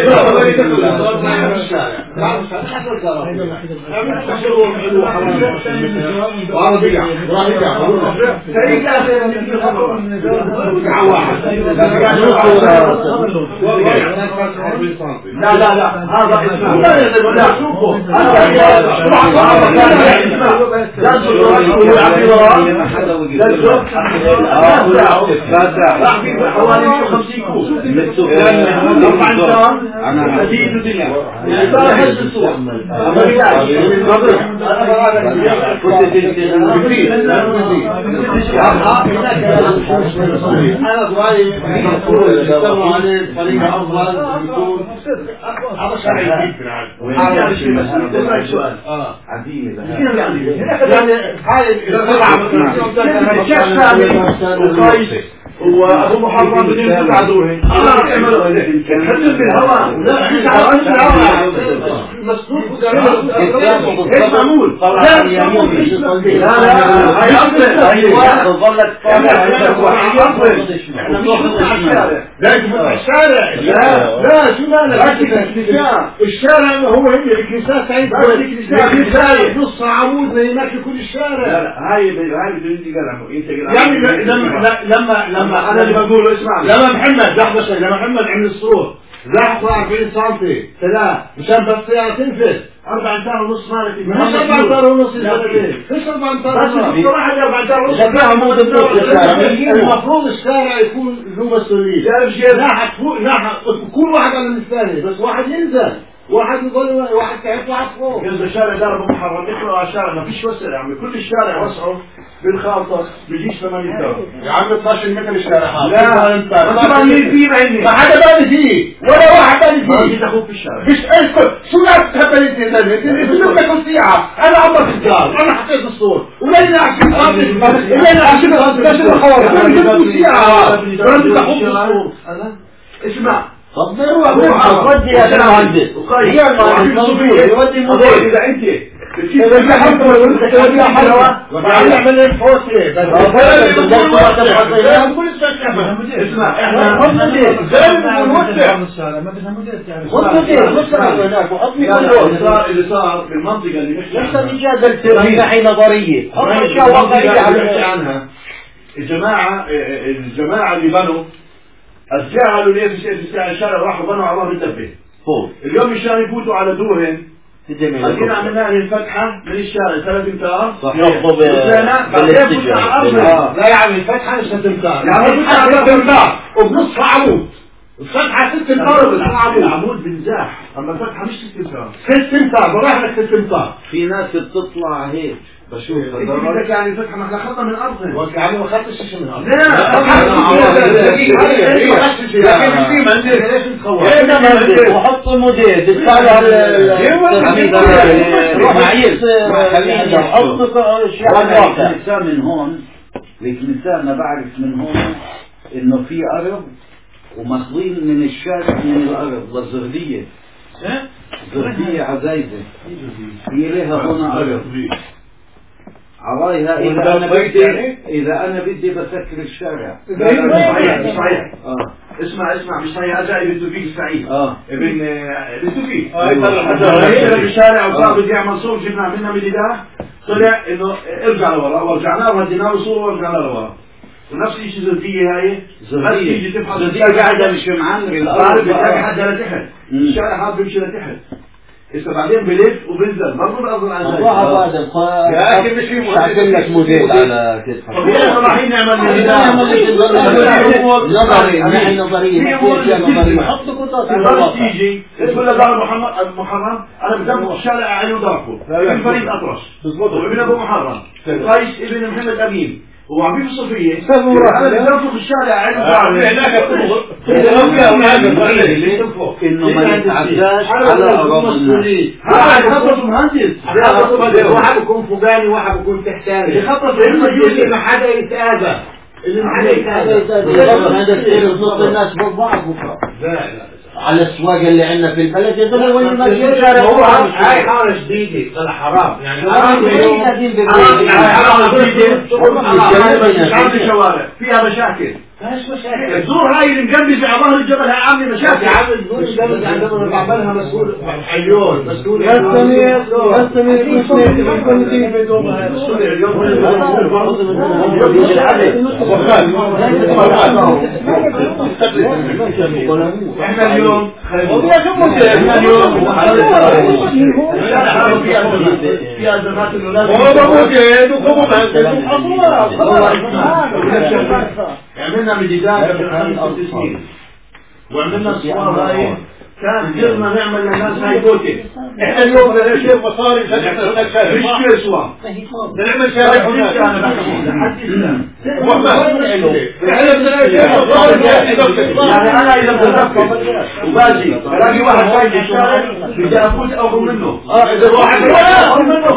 لا لا لا هذا اسمه لا شوفوا حوالي مئة وخمسين كوب أنا حديد الدنيا أنا ضعيف يستمعوا عليه بطريقة أفضل يكون هذا شيء جديد هذا سؤال اه عديمة يعني هاي وقايس وابو محرم بدين تعدوه اه اعملوا حتى بالهواء لا مش عارف الهواء مسدود وقريب ايش معمول لا لا لا هاي اصل هاي ظلت احنا مش على الشارع لا على الشارع لا لا شو مالك الشارع هو هي الكنيسة سعيد الكنيسة نص عمود زي ما في كل الشارع لا لا هاي هاي بدون تقلعه انت يعني لما لما لما انا اللي بقوله اسمع لما محمد لحظه شوي لما محمد عمل الصوت زحف أربعين سنتي ثلاث مشان بس السياره تنفذ أربع أمتار ونص مالك مش أربع أمتار ونص مش أربع أمتار ونص بس واحد أربع أمتار ونص المفروض الشارع يكون له مسؤولية لاحق فوق لاحق كل واحد على الثاني بس واحد ينزل واحد يضل واحد تعب واحد فوق ينزل الشارع دار ابو محرم يطلعوا على الشارع ما فيش وسع يا عمي كل الشارع وسعه بالخالطة بيجيش ثمانية متر يا عم اثناشر متر الشارع هذا لا طبعا مين فيه بعيني ما حدا باني فيه ولا واحد باني فيه ما فيش اخوك في الشارع مش اسكت شو لا تحب انت شو بدك السيعة انا عمرت الدار انا حطيت الصور ولينا عشرين خاطر ولينا عشرين خاطر الخوارج انا جبت السيعة لازم تحط الصور اسمع صدر وابوها ودي يا مهندس هي المهندس يودي مدير اذا انت إذا حد وانت تودي حلوة وتعمل الفوسي اسمع احنا مدير زي المدير اللي صار اللي صار في المنطقة اللي نحكي ليس إيجاد التربية نظرية أشياء واقعية عنها الجماعة الجماعة اللي بنوا جعلوا ليه في الشارع راحوا بنوا على ظهر الدبة اليوم مشان يفوتوا على دورهم خلينا عملنا الفتحة من الشارع ثلاث امتار يحطوا بالاتجاه لا يا عمي الفتحة مش ست امتار يا عمي الفتحة ست امتار وبنص عمود الفتحة ست امتار وبنص العمود بنزاح اما الفتحة مش ست امتار ست امتار بروح لك ست امتار في ناس بتطلع هيك بشوف انت بدك يعني الفتحة ما احنا خطنا من ارضهم وكأنه ما خدتش شيء من الارض لا وحط موديل تدفع له معايير حط الكنيسة من هون الكنيسة انا بعرف من هون انه في ارض وماخذين من الشارع من الارض للزردية زردية عزايزة هي لها هنا ارض عوايها إذا أنا بدي إذا أنا بدي بسكر الشارع صحيح صحيح اسمع اسمع مش هي أجا ابن توفيق السعيد اه ابن ابن توفيق أيوة. في الشارع وصار بده يعمل صور جبنا منا ميلاد طلع انه ارجع لورا ورجعنا وهدينا له صور ورجعنا لورا ونفس الشيء زرقية هاي زرقية تيجي تفحص زرقية قاعدة مش معمر الأرض الأرض بتلاقي حد لتحت الشارع هذا بيمشي لتحت إذا بعدين بلف وبنزل برضه الأرض العزائية الله هذا يا أخي مش في شاكل لك موديل على كتفك طبيعي رايحين نعمل نظري نحن نظرية نظرية حط قطعة تيجي تقول له دار محمد محرم أنا بدمه الشارع عليه وضربه ابن فريد أطرش وابن أبو محرم قيس ابن محمد أمين وعبيد الصوفية أنا بدمته في الشارع عليه وضربه إنه ما يتعداش على أراضي الناس واحد خطط مهندس واحد بيكون فوقاني واحد بيكون تحتاني يخطط اللي ما حدا يتآذى اللي ما حدا يتآذى هذا كثير نص الناس ببعض بكرة على السواق اللي عندنا في البلد يظل وين ما الشارع هو هاي حارة جديدة طلع حرام يعني حرام حرام جديدة شوارع فيها مشاكل ماش مشاكل الزور هاي اللي مجنبة على ظهر الجبل هاي عاملة مشاكل يا عم الزور مجنبة عندما بعملها مسؤول حيون مسؤول يا سمير يا سمير احنا اليوم احنا اليوم في ازمات عملنا مديدات قبل خمس سنين وعملنا الصور هاي كان قدرنا نعمل للناس هاي بوتي احنا اليوم بدنا نشوف مصاري مش كل صور نعمل شارع هناك انا بحكي لحد الان احنا بدنا نشوف مصاري يعني انا اذا بتذكر وباجي الاقي واحد جاي في الشارع بدي افوت اخذ منه اه اذا واحد اخذ منه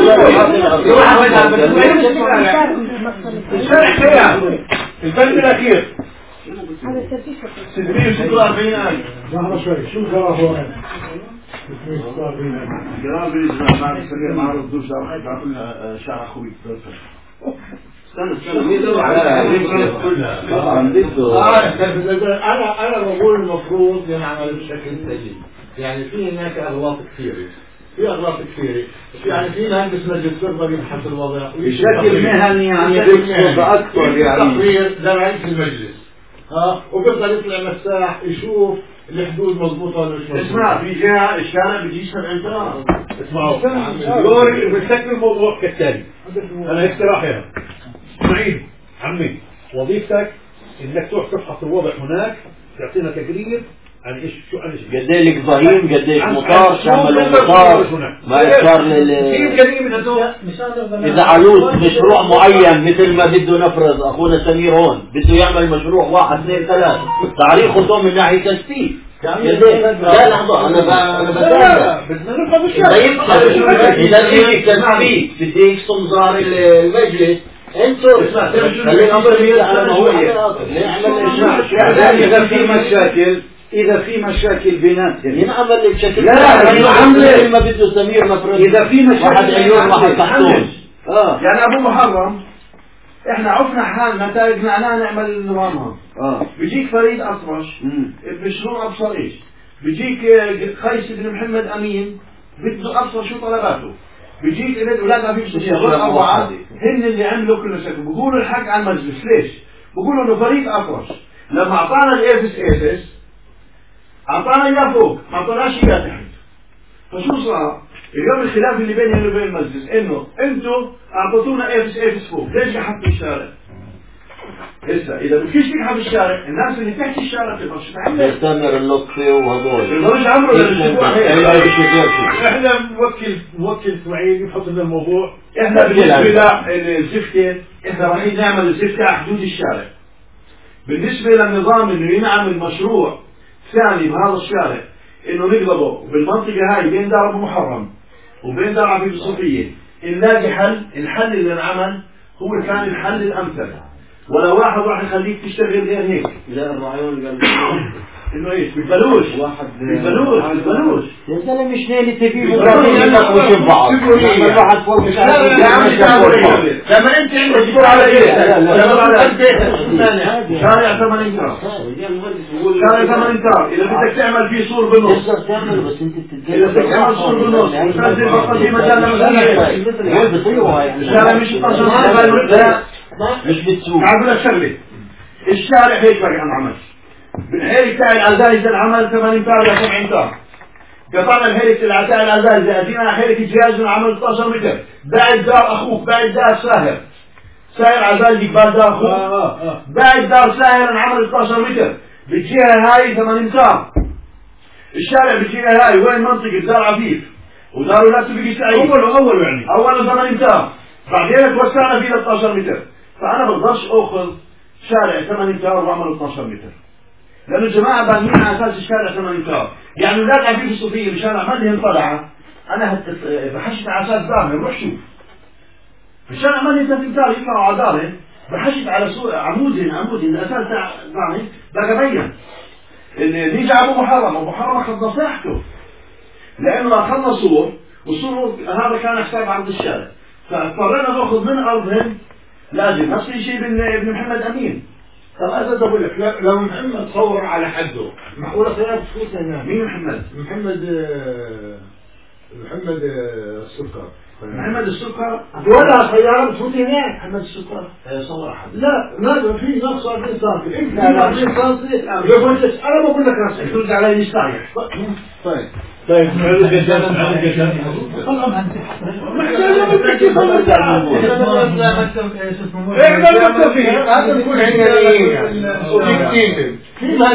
الشارع خيال البند الاخير ستمية وستة وأربعين ألف لحظة شوي شو القرار هو قرار بالإجراء مع السفير مع رضو شارع بعطلنا شارع أخوي استنى استنى انا انا بقول المفروض ينعمل بشكل سليم يعني في هناك اغلاط كثيره في اغلاط كثيره يعني في مهندس ماجستير بيبحث الوضع بشكل مهني يعني بيقصد اكثر يعني تقرير لرئيس المجلس ها وبيقدر يطلع مساح يشوف الحدود مضبوطه ولا مش مضبوطه. اسمع في جهه الشارع بيجي سبع دولار اسمعوا دوري بنسكر الموضوع كالتالي انا اقتراحي هنا اسمعين عمي وظيفتك انك تروح تفحص الوضع هناك تعطينا تقرير عن ايش شو عن ايش قد ايه القضايم قد ايه مطار شملوا مطار ما يصار لل اذا علوز مشروع معين مثل ما بده نفرض اخونا سمير هون بده يعمل مشروع واحد اثنين ثلاث تعريخه من ناحيه تنفيذ لا لحظه انا انا بسالك بدنا نفحص الشارع اذا يجي تنفيذ بده يقسم ظهر المجلس انتوا خلينا نضرب على موضوع اذا في مشاكل إذا في مشاكل بيناتهم ينعمل بشكل لا ينعمل ما بده سمير مفروض إذا في مشاكل واحد عيون واحد تحتون اه يعني أبو محرم إحنا عرفنا حالنا نتائج معناه نعمل النظام اه بيجيك فريد أطرش بمشروع أبصر إيش بيجيك قيس بن محمد أمين بده أبصر شو طلباته بيجيك إلى أولاد ما فيش شيء غير أربعة هن اللي عملوا كل شيء بيقولوا الحق على المجلس ليش؟ بيقولوا إنه فريد أطرش لما أعطانا الإيفس إيفس أعطانا إياه فوق ما أعطاناش إياه تحت فشو صار؟ اليوم الخلاف اللي بيني وبين المجلس إنه أنتوا أعطتونا إيفس إيفس فوق ليش يحطوا الشارع؟ هسه إذا بفيش تكحة في الشارع الناس اللي تحت الشارع تقدرش تعمل يستمر اللطفة وهذول يقدرش يعملوا إحنا موكل موكل إسماعيل يحط لنا الموضوع إحنا بالنسبة للزفتة إحنا رايحين نعمل الزفتة على حدود الشارع بالنسبة للنظام إنه ينعمل مشروع ثاني بهذا الشارع انه نقلبه بالمنطقة هاي بين دار ابو محرم وبين دار عبيد الصوفية نلاقي حل. الحل اللي انعمل هو كان الحل الامثل ولا واحد راح يخليك تشتغل غير هيك لا الرعيون قال انه ايش بتبلوش واحد بتبلوش بتبلوش يا زلمه مش نايل تبي مقارنه وش بعض واحد فوق مش عارف يا عم لما انت عندك تدور على ايه تدور على بيتك شارع ثمانية امتار شارع ثمانية امتار اذا بدك تعمل فيه سور بالنص تقدر تعمل بس انت بتتجلى اذا بدك تعمل سور بالنص وتنزل بطل في مجال لمسؤولية الشارع مش اثناشر مش بتسوق اقول لك شغله الشارع هيك بقى عن عمل بالحيل بتاع الازايز العمل ثمانية امتار ل سبعة امتار قطعنا الهيك بتاع الازايز ادينا هيك جهاز عمل اثني عشر متر بعد دار اخوك بعد دار ساهر ساهر عزايز قبال دار اخوك بعد دار ساهر عمل اثني عشر متر بالجهه هاي ثمانية امتار الشارع بالجهه هاي وين منطقه دار عفيف ودار لا تبقي سعيد اول اول يعني اول ثمانية امتار بعدين توسعنا فيه اثني عشر متر فانا بقدرش اخذ شارع ثمانية امتار واعمل اثني عشر متر لأن الجماعة بانيين على أساس الشارع ثمانية امتار يعني ولاد عفيف الصوفية بشارع مدهن طلعة أنا بحشت على أساس دارهم روح شوف في الشارع مدهن ثمانية امتار يطلعوا على دارهم بحشت على سوق عمودهن عمودهن الأساس دارهم بقى بين اللي نيجي على أبو محرم أبو محرم أخذ نصيحته لأنه أخذنا صور والصور هذا كان حساب عرض الشارع فاضطرينا نأخذ من أرضهم لازم نفس الشيء بن محمد أمين. طب أنا بقول لك لو محمد صور على حده معقولة خيارات تفوت هنا مين محمد؟ محمد محمد السكر محمد السكر ولا خيارات تفوت هناك محمد السكر صور أحد لا لا في نقص أربعين سنتي أنت أربعين سنتي أنا بقول لك راسك ترد علي مستعيح طيب طيب نعرف جدا نعرف جدا خلاص هذا يكون عنيين وبيكتين في ما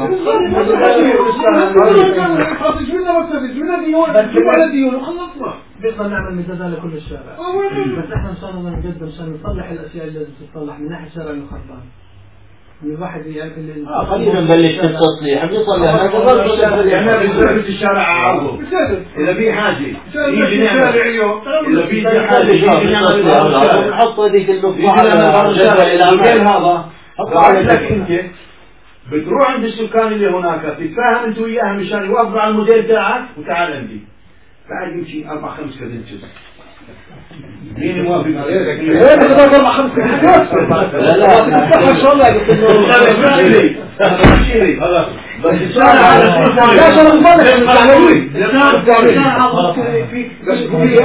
بيقدر نعمل مدادة لكل الشارع بس احنا ان شاء الله نقدم عشان نصلح الاشياء اللي لازم تتصلح من ناحية الشارع الخربان من الواحد يعرف اللي اه خلينا نبلش بالتصليح بنصلح احنا بنثبت الشارع عرضه اذا في حاجه يجي نعمل اليوم اذا في حاجه يجي نعمل نحط هذيك المصباح الموديل هذا حط لك انت بتروح عند السكان اللي هناك تتفاهم انت وياهم مشان يوافقوا على الموديل تاعك وتعال عندي بعد يمشي اربع خمس كذنجز مين موافق عليك؟ ايه بتقدر اربع خمس كذنجز لا لا ان شاء الله قلت له شيري خلاص بس الشارع على شيء لا شرط مالك تعالوا الشارع فيك بس في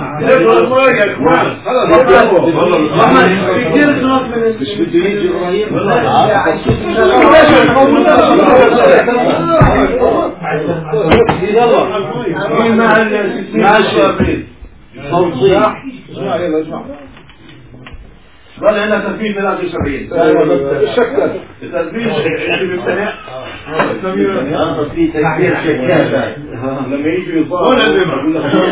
كثير ناس من مش بده يجي ابراهيم يلا مين مع مع الشباب توصيح يلا اسمع ولا انا تثبيت ثلاثة وسبعين الشكل التثبيت اللي بيمتنع تثبيت تكبير شكاله لما يجي يصاب ولا النمر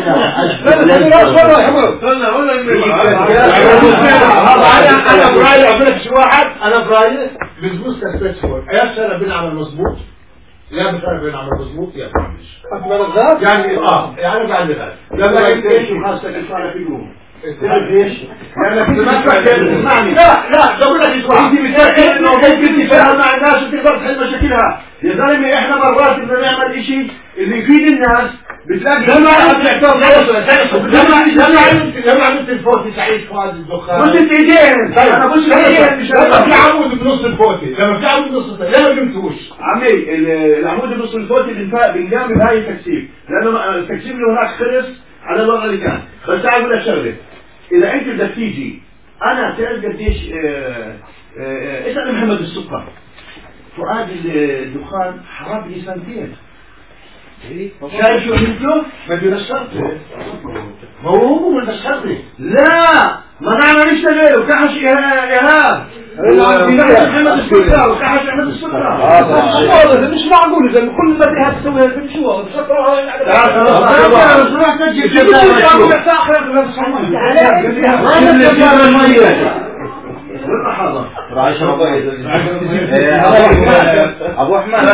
انا برايي اقول لك شو واحد انا برايي بزبوط كاستشفر يا سنه بنعمل مظبوط يا بتعرف بنعمل مظبوط يا مش يعني اه يعني بعد ذلك لما ايش خاصه الفعل في يوم ليش؟ لأنك تسمعك تسمعني لا لا بقول لك اسمع انت بتفكر انه ممكن تتفاهم مع الناس وتقدر تحل مشاكلها يا زلمه احنا مرات بدنا نعمل اشي اللي يفيد الناس بتلاقي لما لما عملت الفوتي سعيد فؤاد الدخان قلت انت ايدين انا بص ايدين مش لما في عمود بنص الفوتي لما في عمود بنص الفوتي ليه ما جبتوش عمي العمود بنص الفوتي بنجامل بهاي التكسير لانه التكسير اللي هناك خلص على الوضع اللي كان بس تعال اقول لك شغله إذا أنت بدك تيجي أنا تعرف قديش اسأل محمد السكر فؤاد الدخان حرام لي سنتين شايف شو عملته؟ ما بينشرته ما هو ما بينشرته لا ما نعمل نشتغل وكحش إيهاب محمد السكر وكحش محمد السكر هذا مش معقول إذا كل ما بدها تسوي هذا شو روح تجي وين حاضر؟ راح يشرب ابو احمد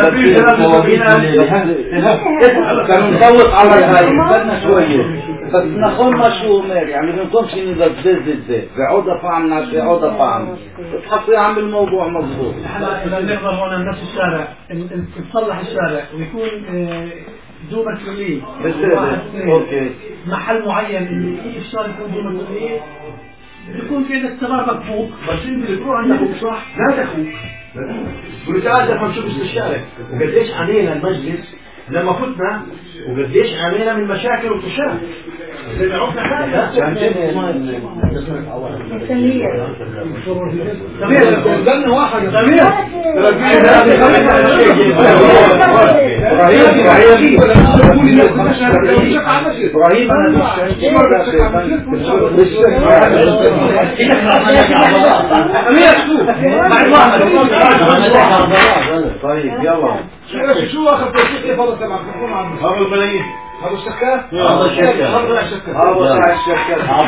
كانوا نصوت على هاي بدنا شويه بس نخون مشهور يعني بنكونش نبذز بعودة فعم ناس بعودة فعم تحطي عم بالموضوع مضبوط. احنا اذا نقدر هون نفس الشارع نصلح الشارع ويكون ذو مسؤولية اوكي محل معين اللي فيه الشارع يكون ذو مسؤولية يكون في عندك سبب مكفوك بس انت اللي تروح عند اخوك صح؟ لا تخوك قلت تعال نفهم شو بس الشارع وقديش عانينا المجلس لما فتنا وقديش عانينا من مشاكل وفشل زي ما عرفنا حاجة سمير قلنا واحد سمير ابراهيم طيب يلا شو اخر توصيل كيف هذا تبع هذا الملايين هذا الشكاة هذا الشكاة هذا الشكاة هذا الشكاة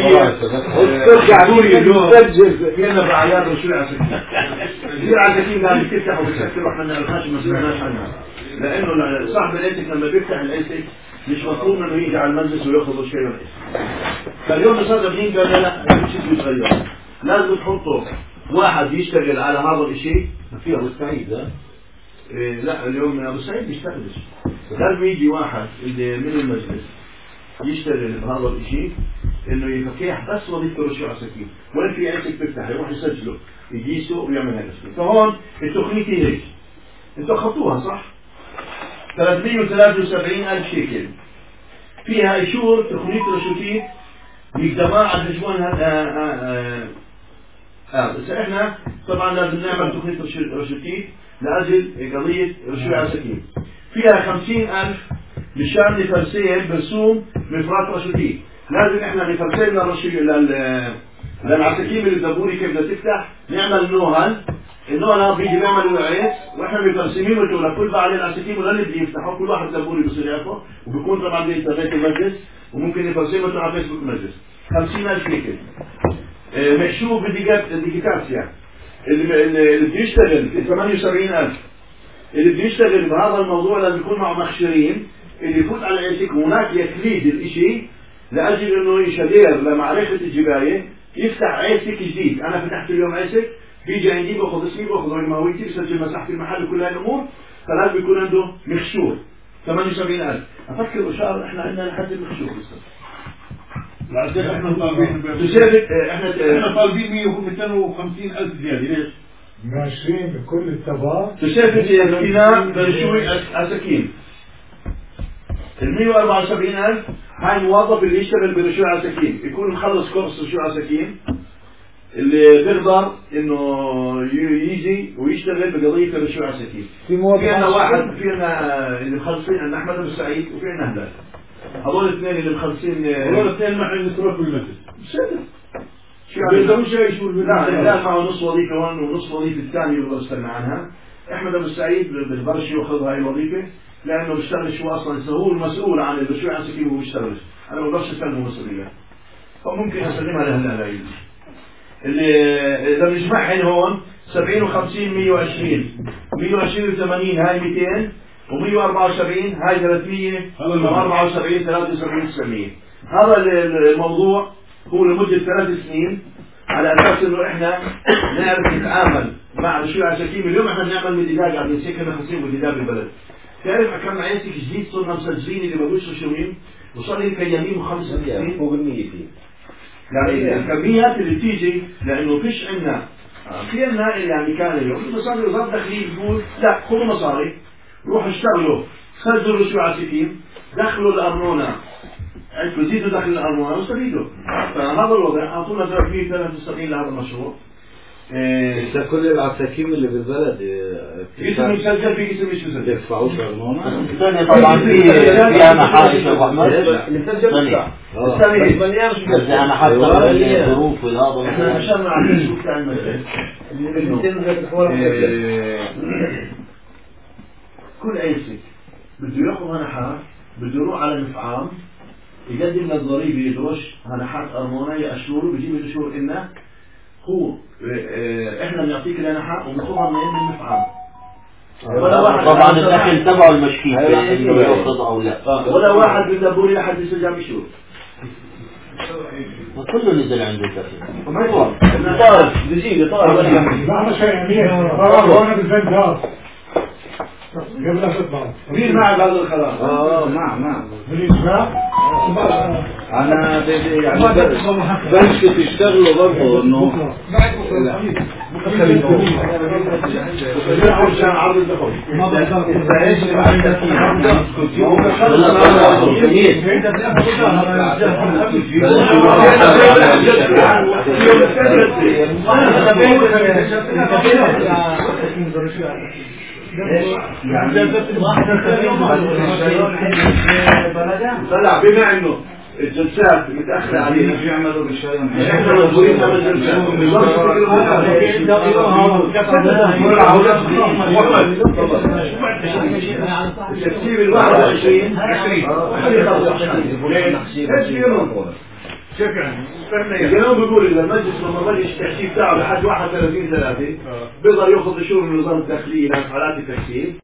ترجع دوري تسجل فينا بعياد وشو عسكين في عسكين قاعد يفتح وبيسكر واحنا ما نعرفهاش ما سمعناش عنها لانه صاحب الاسك لما بيفتح الاسك مش مطلوب انه يجي على المجلس وياخذ شيء من الاسك فاليوم صار بنين قال لا لا شيء يتغير لازم تحطوا واحد يشتغل على هذا الشيء في ابو سعيد ها إيه لا اليوم ابو سعيد بيشتغلش لازم يجي واحد اللي من المجلس يشتغل بهذا الشيء انه يفكح بس وظيفته رشوع عسكين ولا في عسك بيفتح يروح يسجله يقيسه ويعمل هذا الشيء فهون التقنية هيك انتوا اخذتوها صح؟ ثلاثمئة وثلاثة وسبعين ألف شيكل فيها ايشور تقنية رشوتية يقدمها على الجوان اه اه بس احنا طبعا لازم نعمل تقنية رشوتية لأجل قضية رشوة عسكين فيها خمسين ألف مشان نفرسين برسوم مفرات رشوتية لازم احنا نفرسين للعسكين اللي الدبوري كيف بدها تفتح نعمل نوهل النوهل هذا بيجي بيعملوا عيس واحنا مفرسمين وتقول كل بعض العسكين ولا اللي بده يفتحوا كل واحد دبوري بصير يعرفه وبيكون طبعا بيت المجلس وممكن يفرسموا على فيسبوك المجلس خمسين ألف شيكل محشوب بديجيتاسيا اللي بيشتغل في ثمانية وسبعين ألف اللي بيشتغل بهذا الموضوع لازم يكون معه مخشرين اللي يفوت على عيسك هناك يكليد الاشي لأجل انه يشدير لمعرفة الجباية يفتح عيسك جديد انا فتحت اليوم عيسك بيجي عندي باخذ اسمي باخذ رقماويتي بسجل مساحة المحل وكل هاي الامور فلازم يكون عنده مخشور ثمانية وسبعين ألف افكر اشار احنا عندنا لحد المخشور لسه احنا طالبين احنا احنا طالبين مئة ومئتين وخمسين ألف زيادة ليش؟ ماشيين بكل التبار تشافت الفناء برشوي عسكين ال مئة وأربعة وسبعين ألف هاي موظف اللي يشتغل برشوي عسكين يكون مخلص كورس رشوي عسكين اللي بيقدر انه يجي ويشتغل بقضية رشوي عسكين في عندنا واحد في عندنا اللي مخلصين عندنا احمد ابو سعيد وفي عندنا هلال هذول الاثنين اللي مخلصين هذول الاثنين معهم نصرف بالمجلس شو بيقدروش يعيشوا لا لا معه نص وظيفة هون ونص وظيفة الثانية اللي استنى عنها احمد ابو سعيد بيقدرش ياخذ هاي الوظيفة لانه بيشتغلش هو اصلا هو المسؤول عن الرشوة عسكري وهو بيشتغلش انا ما بقدرش استلمه مسؤولية فممكن اسلمها لهلا اللي اذا بنجمعهن هون سبعين وخمسين مئة وعشرين مئة وعشرين وثمانين هاي مئتين ومئة وأربعة وسبعين هاي ثلاثمئة وأربعة وسبعين ثلاثة وسبعين تسعمئة هذا الموضوع هو لمدة ثلاث سنين على أساس إنه إحنا نعرف نتعامل مع رشوة عسكرية اليوم إحنا بنعمل مديداج عم نسيك نخصين مديداج بالبلد تعرف كم عيسك جديد صرنا مسجلين اللي ملوش رشوين وصار لي كيامين وخمس سنين فوق المية فيه يعني الكميات اللي بتيجي لأنه فيش عنا في عنا يعني كان اليوم المصاري وزارة الداخلية بيقول لا خذوا مصاري روحوا اشتغلوا سجلوا رشوة عسكرية دخلوا الأرنونة عندكم زيدوا دخل الأرنونة واستفيدوا فهذا الوضع أعطونا ثلاثمئة وثلاثة وسبعين لهذا المشروع إذا كل العساكين اللي بالبلد اسم يسجل في اسم مش مسجل يدفعوش أرنونة الثانية طبعا في فيها محاجة يا أبو أحمد الثانية الثانية بس أنا حتى الظروف والهذا احنا عشان نعرف شو بتاع المجال كل عيسك بده ياخذ هنحات بده يروح على المفعام يقدم للضريبة يدرش هنحات أرمونة يأشوره بيجيب الأشور إنه هو اه احنا بنعطيك لنا حق وبنطلبها من المفعال. ولا واحد طبعا الدخل تبعه المشكيك انه ياخذ او لا، ولا واحد بدبوري لحد يسجل بشهور وكله نزل عنده الدخل. ما هو طارق دقيقة طارق لا شيء امير وانا بالبندار قبل لا تطلع مين معك هذا الخلاص؟ اه مع مع بالإجماع انا يعني بس تشتغلوا برضه انه عشان عرض الدخول طلع بما انه الجلسات متأخرة علينا شو يعملوا بالشايون؟ احنا مجبورين نعمل جلسات الترتيب الواحد وعشرين شكرا. الجنوب بيقول اذا المجلس لما بلش التحكيم تاعه لحد واحد وثلاثين ثلاثة بيقدر ياخذ شهور من النظام الداخلي لانفعالات التحكيم.